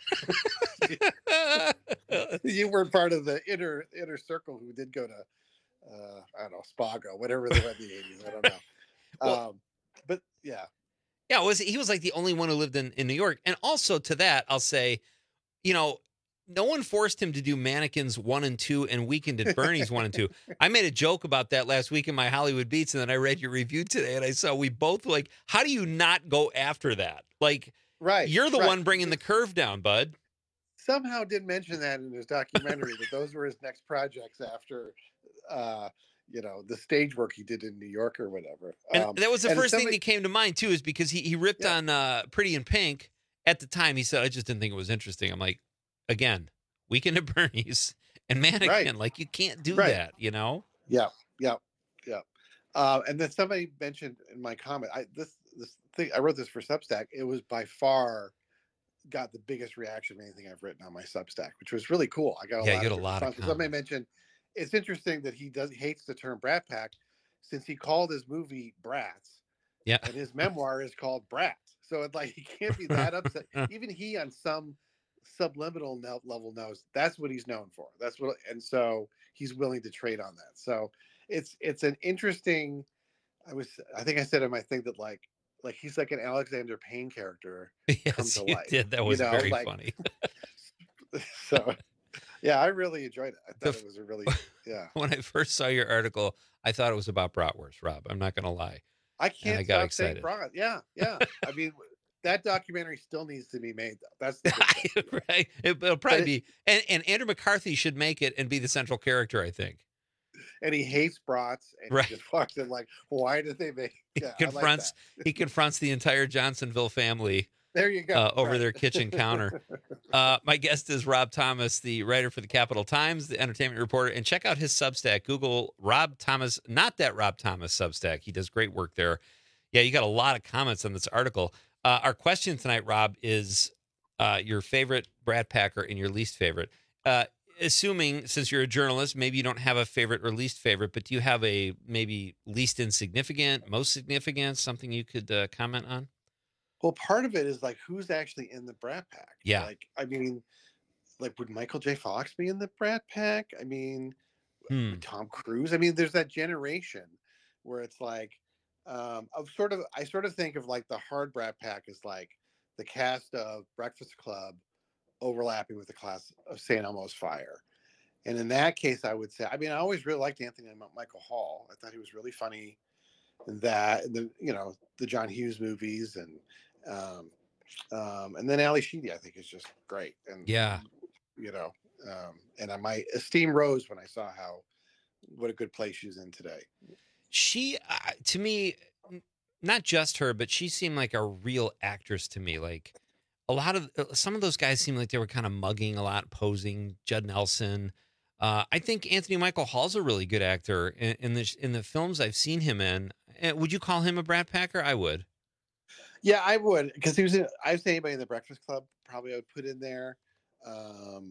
You weren't part of the inner inner circle who did go to, uh, I don't know, Spago, whatever they were in the eighties. I don't know. Well- um, but yeah. Yeah, was he was like the only one who lived in, in New York. And also to that, I'll say, you know, no one forced him to do Mannequins one and two and Weekend at Bernie's one and two. I made a joke about that last week in my Hollywood Beats, and then I read your review today, and I saw we both like, how do you not go after that? Like, Right. you're the right. one bringing the curve down, bud. Somehow did mention that in his documentary that those were his next projects after, uh, you know, the stage work he did in New York or whatever. And Um, that was the and first thing somebody- that came to mind too, is because he he ripped Yeah. on uh, Pretty in Pink at the time. He said, "I just didn't think it was interesting." I'm like, again, Weekend at Bernie's and Mannequin. Right. Like, you can't do Right. that, you know? Yeah, yeah, yeah. Uh, and then somebody mentioned in my comment, I this this thing. I wrote this for Substack. It was by far got the biggest reaction of anything I've written on my Substack, which was really cool. I got a Yeah, lot you of got a lot of responses. Somebody mentioned it's interesting that he does hates the term Brat Pack since he called his movie Brats. Yeah. And his memoir is called Brat. So it's like he can't be that upset. Even he on some subliminal level knows that's what he's known for. That's what, and so he's willing to trade on that. So it's it's an interesting. I was I think I said in my thing that like like he's like an Alexander Payne character yes, come to you life. did. That was you know, very like, funny. So yeah, I really enjoyed it. I thought The it was a really yeah. When I first saw your article, I thought it was about bratwurst, Rob. I'm not going to lie. I And can't I got stop excited. saying brat. Yeah, yeah. I mean, that documentary still needs to be made, though. That's the good thing. Right. It, it'll probably But be, and, and Andrew McCarthy should make it and be the central character, I think. And he hates brats, and Right. he just walks in like, why did they make? Yeah, he I like confronts that. he confronts the entire Johnsonville family There you go. uh, over Right. their kitchen counter. Uh, my guest is Rob Thomas, the writer for the Capital Times, the entertainment reporter, and check out his Substack. Google Rob Thomas, not that Rob Thomas Substack. He does great work there. Yeah, you got a lot of comments on this article. Uh, our question tonight, Rob, is uh, your favorite Brat Packer and your least favorite. Uh, assuming, since you're a journalist, maybe you don't have a favorite or least favorite, but do you have a maybe least insignificant, most significant, something you could uh, comment on? Well, part of it is like who's actually in the Brat Pack. Yeah. Like, I mean, like would Michael J. Fox be in the Brat Pack? I mean, Hmm. would Tom Cruise. I mean, there's that generation where it's like, um, of sort of, I sort of think of like the hard Brat Pack as like the cast of Breakfast Club overlapping with the class of Saint Elmo's Fire. And in that case, I would say, I mean, I always really liked Anthony Michael Hall. I thought he was really funny in that, and the, you know, the John Hughes movies, and um, um, and then Ali Sheedy, I think is just great. And Yeah. you know, um, and I my esteem rose when I saw how what a good place she's in today. She, uh, to me, n- not just her, but she seemed like a real actress to me. Like a lot of uh, some of those guys seemed like they were kind of mugging a lot, posing. Judd Nelson. Uh, I think Anthony Michael Hall's a really good actor in, in the in the films I've seen him in. Uh, Would you call him a Brat Packer? I would. Yeah, I would, because he was in, I'd say anybody in the Breakfast Club probably I would put in there. Um,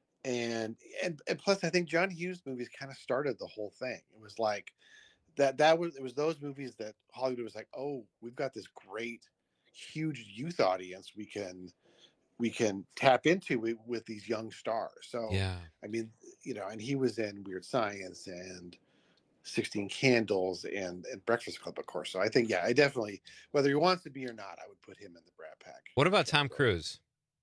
and, and and plus I think John Hughes movies kind of started the whole thing. It was like that that was it was those movies that Hollywood was like, oh, we've got this great huge youth audience we can we can tap into with, with these young stars. So Yeah. I mean, you know, and he was in Weird Science and sixteen Candles and, and Breakfast Club, of course. So I think, yeah, I definitely, whether he wants to be or not, I would put him in the Brat Pack. What about Tom Cruise?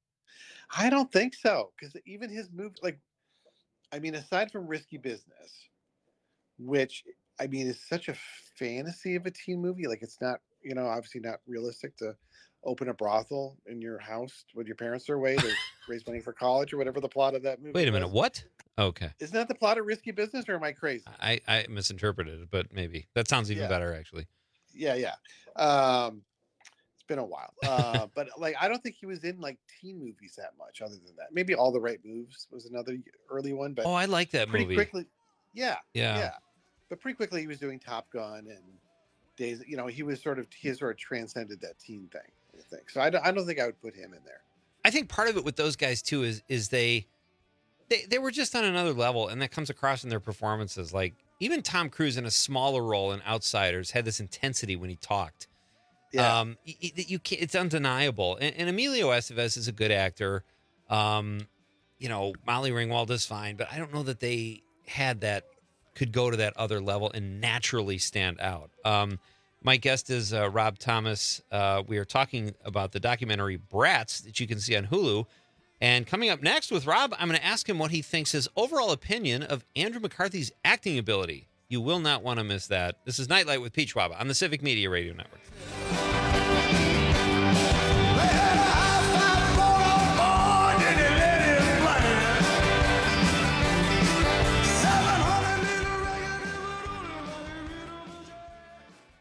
I don't think so, because even his movie, like, I mean, aside from Risky Business, which I mean is such a fantasy of a teen movie, like it's not, you know, obviously not realistic to open a brothel in your house when your parents are away to raise money for college or whatever the plot of that movie. Wait a minute. was. What? Okay. Isn't that the plot of Risky Business, or am I crazy? I, I misinterpreted it, but maybe that sounds even Yeah. better, actually. Yeah, yeah. Um, it's been a while, uh, but like I don't think he was in like teen movies that much. Other than that, maybe All the Right Moves was another early one. But Oh, I like that pretty movie. quickly, yeah, Yeah. yeah. But pretty quickly, he was doing Top Gun and Days. You know, he was sort of he sort of transcended that teen thing. I think so. I don't, I don't think I would put him in there. I think part of it with those guys too is is they they they were just on another level, and that comes across in their performances. Like even Tom Cruise in a smaller role in Outsiders had this intensity when he talked. Yeah. Um, y- y- you can't, it's undeniable. And, and Emilio Estevez is a good actor. Um, you know, Molly Ringwald is fine, but I don't know that they had that could go to that other level and naturally stand out. Um, my guest is uh, Rob Thomas. Uh, we are talking about the documentary Brats that you can see on Hulu. And coming up next with Rob, I'm going to ask him what he thinks his overall opinion of Andrew McCarthy's acting ability. You will not want to miss that. This is Nightlight with Pete Schwab on the Civic Media Radio Network.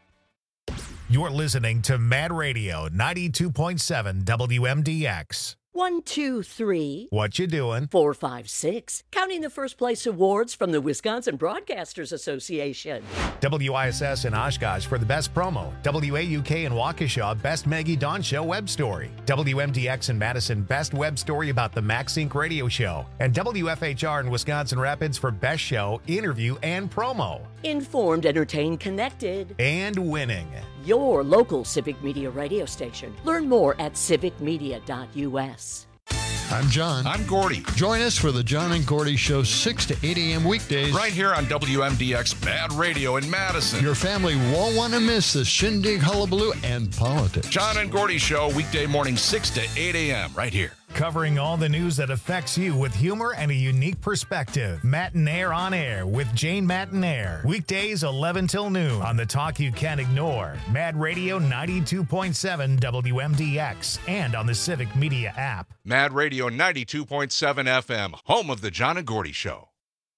You're listening to Mad Radio ninety-two point seven W M D X. One, two, three. What you doing? Four, five, six. Counting the first place awards from the Wisconsin Broadcasters Association. W I S S in Oshkosh for the best promo. W A U K in Waukesha, best Maggie Dawn Show web story. W M D X in Madison, best web story about the MaxSync radio show. And W F H R in Wisconsin Rapids for best show, interview, and promo. Informed, entertained, connected. And winning. Your local Civic Media radio station. Learn more at civic media dot U S. I'm John. I'm Gordy. Join us for the John and Gordy Show, six to eight a.m. weekdays. Right here on W M D X Mad Radio in Madison. Your family won't want to miss the shindig, hullabaloo, and politics. John and Gordy Show, weekday morning, six to eight a.m. right here. Covering all the news that affects you with humor and a unique perspective. Matinaire on Air with Jane Matinaire. Weekdays eleven till noon on the talk you can't ignore. Mad Radio ninety-two point seven W M D X and on the Civic Media app. Mad Radio ninety-two point seven F M, home of the John and Gordy Show.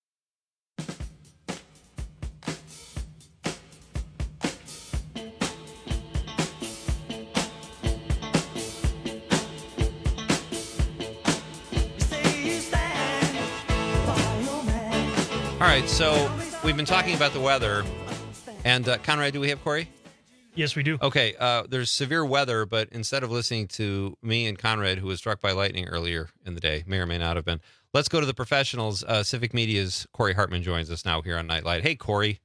All right, so we've been talking about the weather. And, uh, Conrad, do we have Corey? Yes, we do. Okay, uh, there's severe weather, but instead of listening to me and Conrad, who was struck by lightning earlier in the day, may or may not have been, let's go to the professionals. Uh, Civic Media's Corey Hartman joins us now here on Nightlight. Hey, Corey.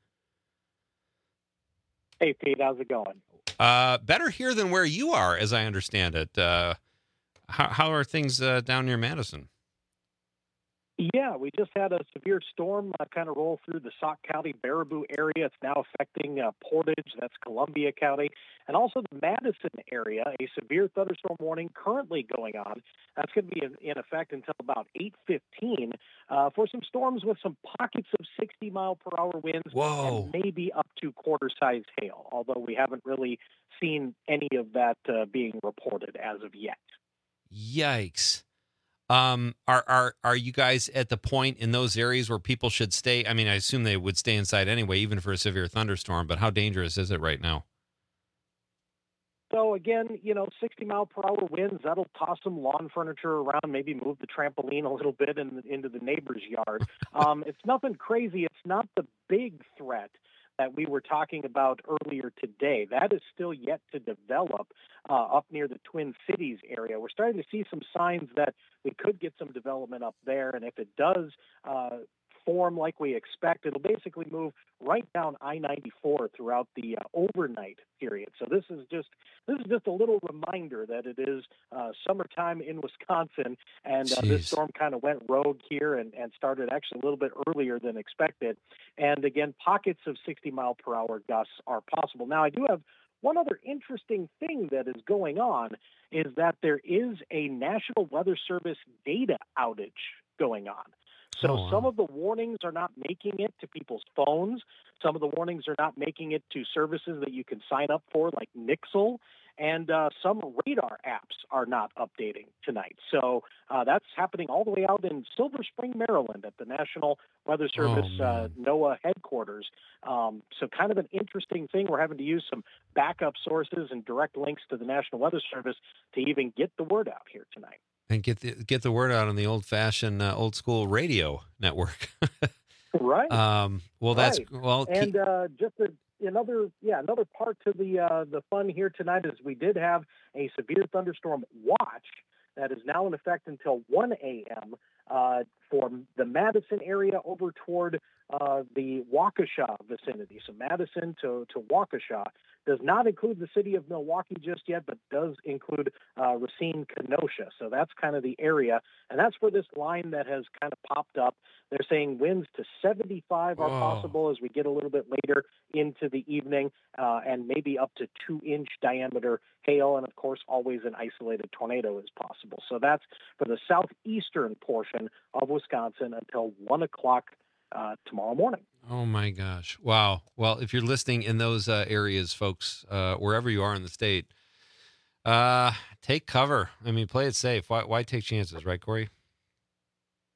Hey, Pete, how's it going? Uh, better here than where you are, as I understand it. Uh, how, how are things uh, down near Madison? Yeah, we just had a severe storm uh, kind of roll through the Sauk County, Baraboo area. It's now affecting uh, Portage, that's Columbia County, and also the Madison area. A severe thunderstorm warning currently going on. That's going to be in, in effect until about eight fifteen uh, for some storms with some pockets of sixty mile per hour winds. Whoa. And maybe up to quarter-size hail, although we haven't really seen any of that uh, being reported as of yet. Yikes. Um, are are are you guys at the point in those areas where people should stay? I mean, I assume they would stay inside anyway, even for a severe thunderstorm, but how dangerous is it right now? So again, you know, sixty mile per hour winds, that'll toss some lawn furniture around, maybe move the trampoline a little bit in, into the neighbor's yard. Um, it's nothing crazy. It's not the big threat that we were talking about earlier today. That is still yet to develop uh, up near the Twin Cities area. We're starting to see some signs that we could get some development up there, and if it does uh, form like we expect, it'll basically move right down I ninety-four throughout the uh, overnight period. So this is just this is just a little reminder that it is uh, summertime in Wisconsin, and uh, this storm kind of went rogue here and, and started actually a little bit earlier than expected. And again, pockets of sixty mile per hour gusts are possible. Now, I do have one other interesting thing that is going on is that there is a National Weather Service data outage going on. So Oh, wow. some of the warnings are not making it to people's phones. Some of the warnings are not making it to services that you can sign up for, like Nixle. And uh, some radar apps are not updating tonight. So uh, that's happening all the way out in Silver Spring, Maryland at the National Weather Service Oh, uh, NOAA headquarters. Um, so kind of an interesting thing. We're having to use some backup sources and direct links to the National Weather Service to even get the word out here tonight. And get the get the word out on the old fashioned, uh, old school radio network. Right. Um, well, that's Right. well. And keep- uh, just a, another, yeah, another part to the uh, the fun here tonight is we did have a severe thunderstorm watch that is now in effect until one a.m. Uh, for the Madison area over toward uh, the Waukesha vicinity. So Madison to, to Waukesha does not include the city of Milwaukee just yet, but does include uh, Racine, Kenosha. So that's kind of the area. And that's where this line that has kind of popped up. They're saying winds to seventy-five are Whoa. possible as we get a little bit later into the evening, uh, and maybe up to two-inch diameter hail. And, of course, always an isolated tornado is possible. So that's for the southeastern portion of Wisconsin until one o'clock uh, tomorrow morning. Oh my gosh! Wow. Well, if you're listening in those uh, areas, folks, uh, wherever you are in the state, uh, take cover. I mean, play it safe. Why, why take chances, right, Corey?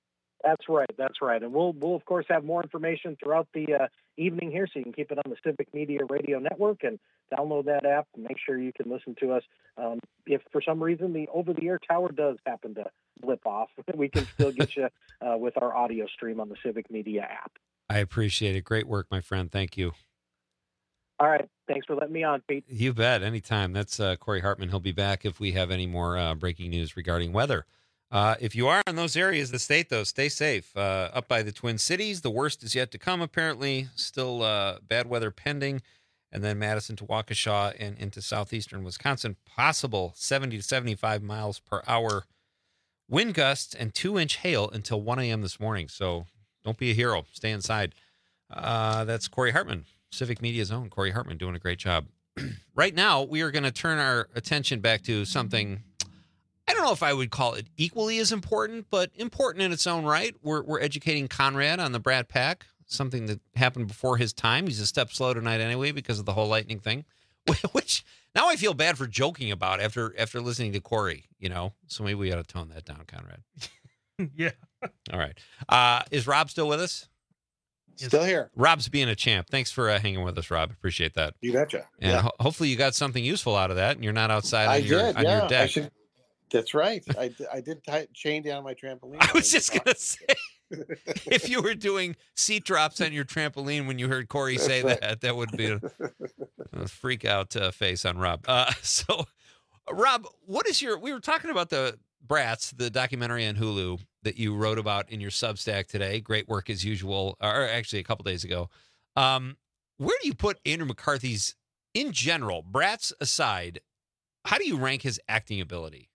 That's right. That's right. And we'll, we'll of course, have more information throughout the uh, evening here, so you can keep it on the Civic Media Radio Network and download that app and make sure you can listen to us. Um, if for some reason the over-the-air tower does happen to blip off, we can still get you uh, with our audio stream on the Civic Media app. I appreciate it. Great work, my friend. Thank you. All right. Thanks for letting me on, Pete. You bet. Anytime. That's uh, Corey Hartman. He'll be back if we have any more uh, breaking news regarding weather. Uh, if you are in those areas of the state, though, stay safe. Uh, up by the Twin Cities, the worst is yet to come, apparently. Still uh, bad weather pending. And then Madison to Waukesha and into southeastern Wisconsin. Possible seventy to seventy-five miles per hour wind gusts and two-inch hail until one a.m. this morning. So don't be a hero. Stay inside. Uh, that's Corey Hartman, Civic Media's own Corey Hartman, doing a great job. Right now, we are going to turn our attention back to something, I don't know if I would call it equally as important, but important in its own right. We're, we're educating Conrad on the Brat Pack, something that happened before his time. He's a step slow tonight anyway because of the whole lightning thing, which now I feel bad for joking about after after listening to Corey, you know. So maybe we ought to tone that down, Conrad. Yeah. All right. Uh, is Rob still with us? Still here. Rob's being a champ. Thanks for uh, hanging with us, Rob. Appreciate that. You betcha. And yeah. ho- hopefully you got something useful out of that and you're not outside I on, your, did, on yeah. your deck. I should, that's right. I, I did tie, chain down my trampoline. I was just going to say, if you were doing seat drops on your trampoline when you heard Corey say right. that, that would be a, a freak out uh, face on Rob. Uh, so, Rob, what is your, we were talking about the Brats, the documentary on Hulu that you wrote about in your Substack today. Great work as usual, or actually a couple days ago. Um, where do you put Andrew McCarthy's, in general, Brats aside, how do you rank his acting ability?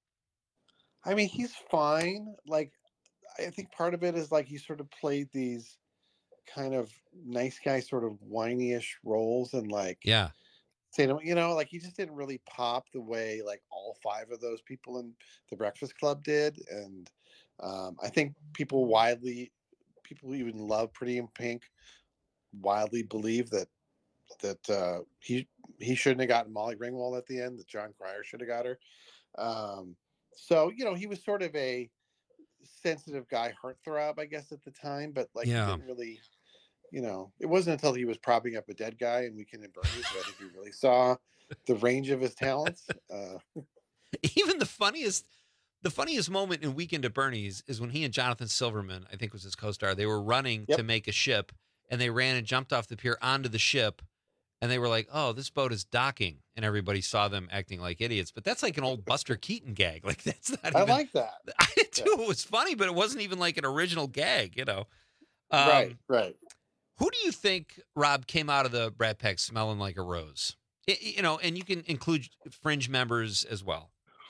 I mean, he's fine. Like, I think part of it is like he sort of played these kind of nice guy, sort of whiny-ish roles, and like, yeah, saying, you know, like he just didn't really pop the way like all five of those people in the Breakfast Club did, and um, I think people widely, people even love Pretty in Pink, widely believe that that uh, he he shouldn't have gotten Molly Ringwald at the end, that John Cryer should have got her. Um, so you know, he was sort of a sensitive guy, heartthrob, I guess, at the time, but like yeah. he didn't really, you know, it wasn't until he was propping up a dead guy in Weekend at Bernie's that I think we really saw the range of his talents. Uh, Even the funniest, the funniest moment in Weekend at Bernie's is when he and Jonathan Silverman, I think was his co-star, they were running yep. to make a ship, and they ran and jumped off the pier onto the ship, and they were like, "Oh, this boat is docking," and everybody saw them acting like idiots. But that's like an old Buster Keaton gag. Like that's not. I even, like that. I did too. It was funny, but it wasn't even like an original gag, you know. Um, right, right. Who do you think, Rob, came out of the Brat Pack smelling like a rose? It, you know, and you can include fringe members as well.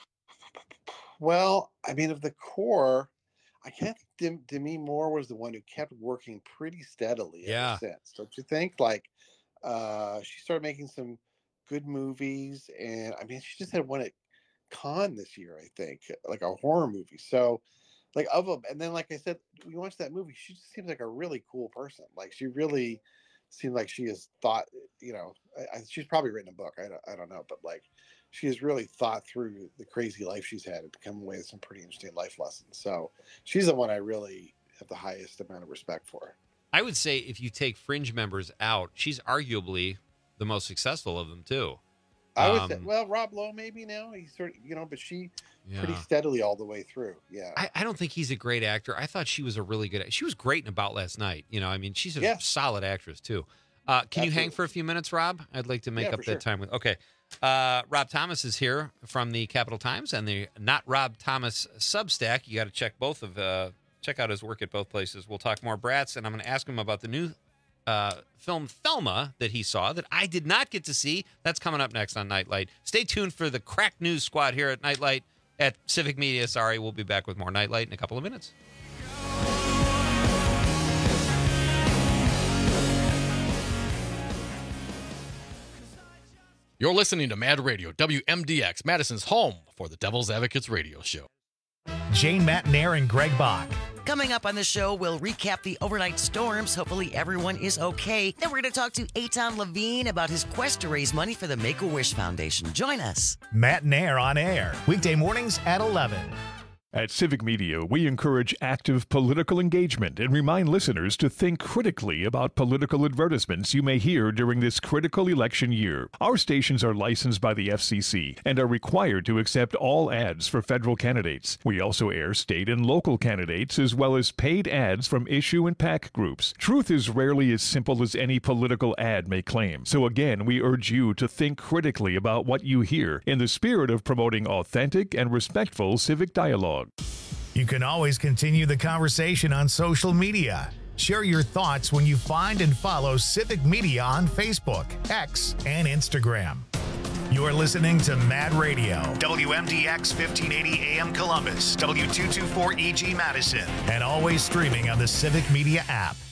Well, I mean, of the core, I can't think Demi Moore was the one who kept working pretty steadily yeah. ever since. Don't you think? Like, uh, she started making some good movies, and I mean, she just had one at Cannes this year, I think, like a horror movie. So, like, of them, and then, like I said, we watched that movie. She just seems like a really cool person. Like, she really seemed like she has thought, you know, I, I, she's probably written a book. I don't, I don't know, but like, she has really thought through the crazy life she's had and come away with some pretty interesting life lessons. So, she's the one I really have the highest amount of respect for. I would say if you take fringe members out, she's arguably the most successful of them too. I would um, say, well, Rob Lowe maybe now he's sort of, you know, but she yeah. pretty steadily all the way through. Yeah, I, I don't think he's a great actor. I thought she was a really good. She was great in About Last Night. You know, I mean, she's a yeah. solid actress too. Uh, can Absolutely. you hang for a few minutes, Rob? I'd like to make yeah, up that sure. time with. Okay, uh, Rob Thomas is here from the Capital Times and the Not Rob Thomas Substack. You got to check both of. Uh, check out his work at both places. We'll talk more Brats, and I'm going to ask him about the new uh, film Thelma that he saw that I did not get to see. That's coming up next on Nightlight. Stay tuned for the Crack News Squad here at Nightlight at Civic Media. Sorry, we'll be back with more Nightlight in a couple of minutes. You're listening to Mad Radio, W M D X, Madison's home for the Devil's Advocates radio show. Jane Matnair and Greg Bach. Coming up on the show, we'll recap the overnight storms. Hopefully everyone is okay. Then we're going to talk to Eitan Levine about his quest to raise money for the Make-A-Wish Foundation. Join us. Matnair on air, weekday mornings at eleven. At Civic Media, we encourage active political engagement and remind listeners to think critically about political advertisements you may hear during this critical election year. Our stations are licensed by the F C C and are required to accept all ads for federal candidates. We also air state and local candidates as well as paid ads from issue and PAC groups. Truth is rarely as simple as any political ad may claim. So again, we urge you to think critically about what you hear in the spirit of promoting authentic and respectful civic dialogue. You can always continue the conversation on social media. Share your thoughts when you find and follow Civic Media on Facebook, X, and Instagram. You're listening to Mad Radio, W M D X fifteen eighty A M Columbus, W two twenty-four E G Madison, and always streaming on the Civic Media app.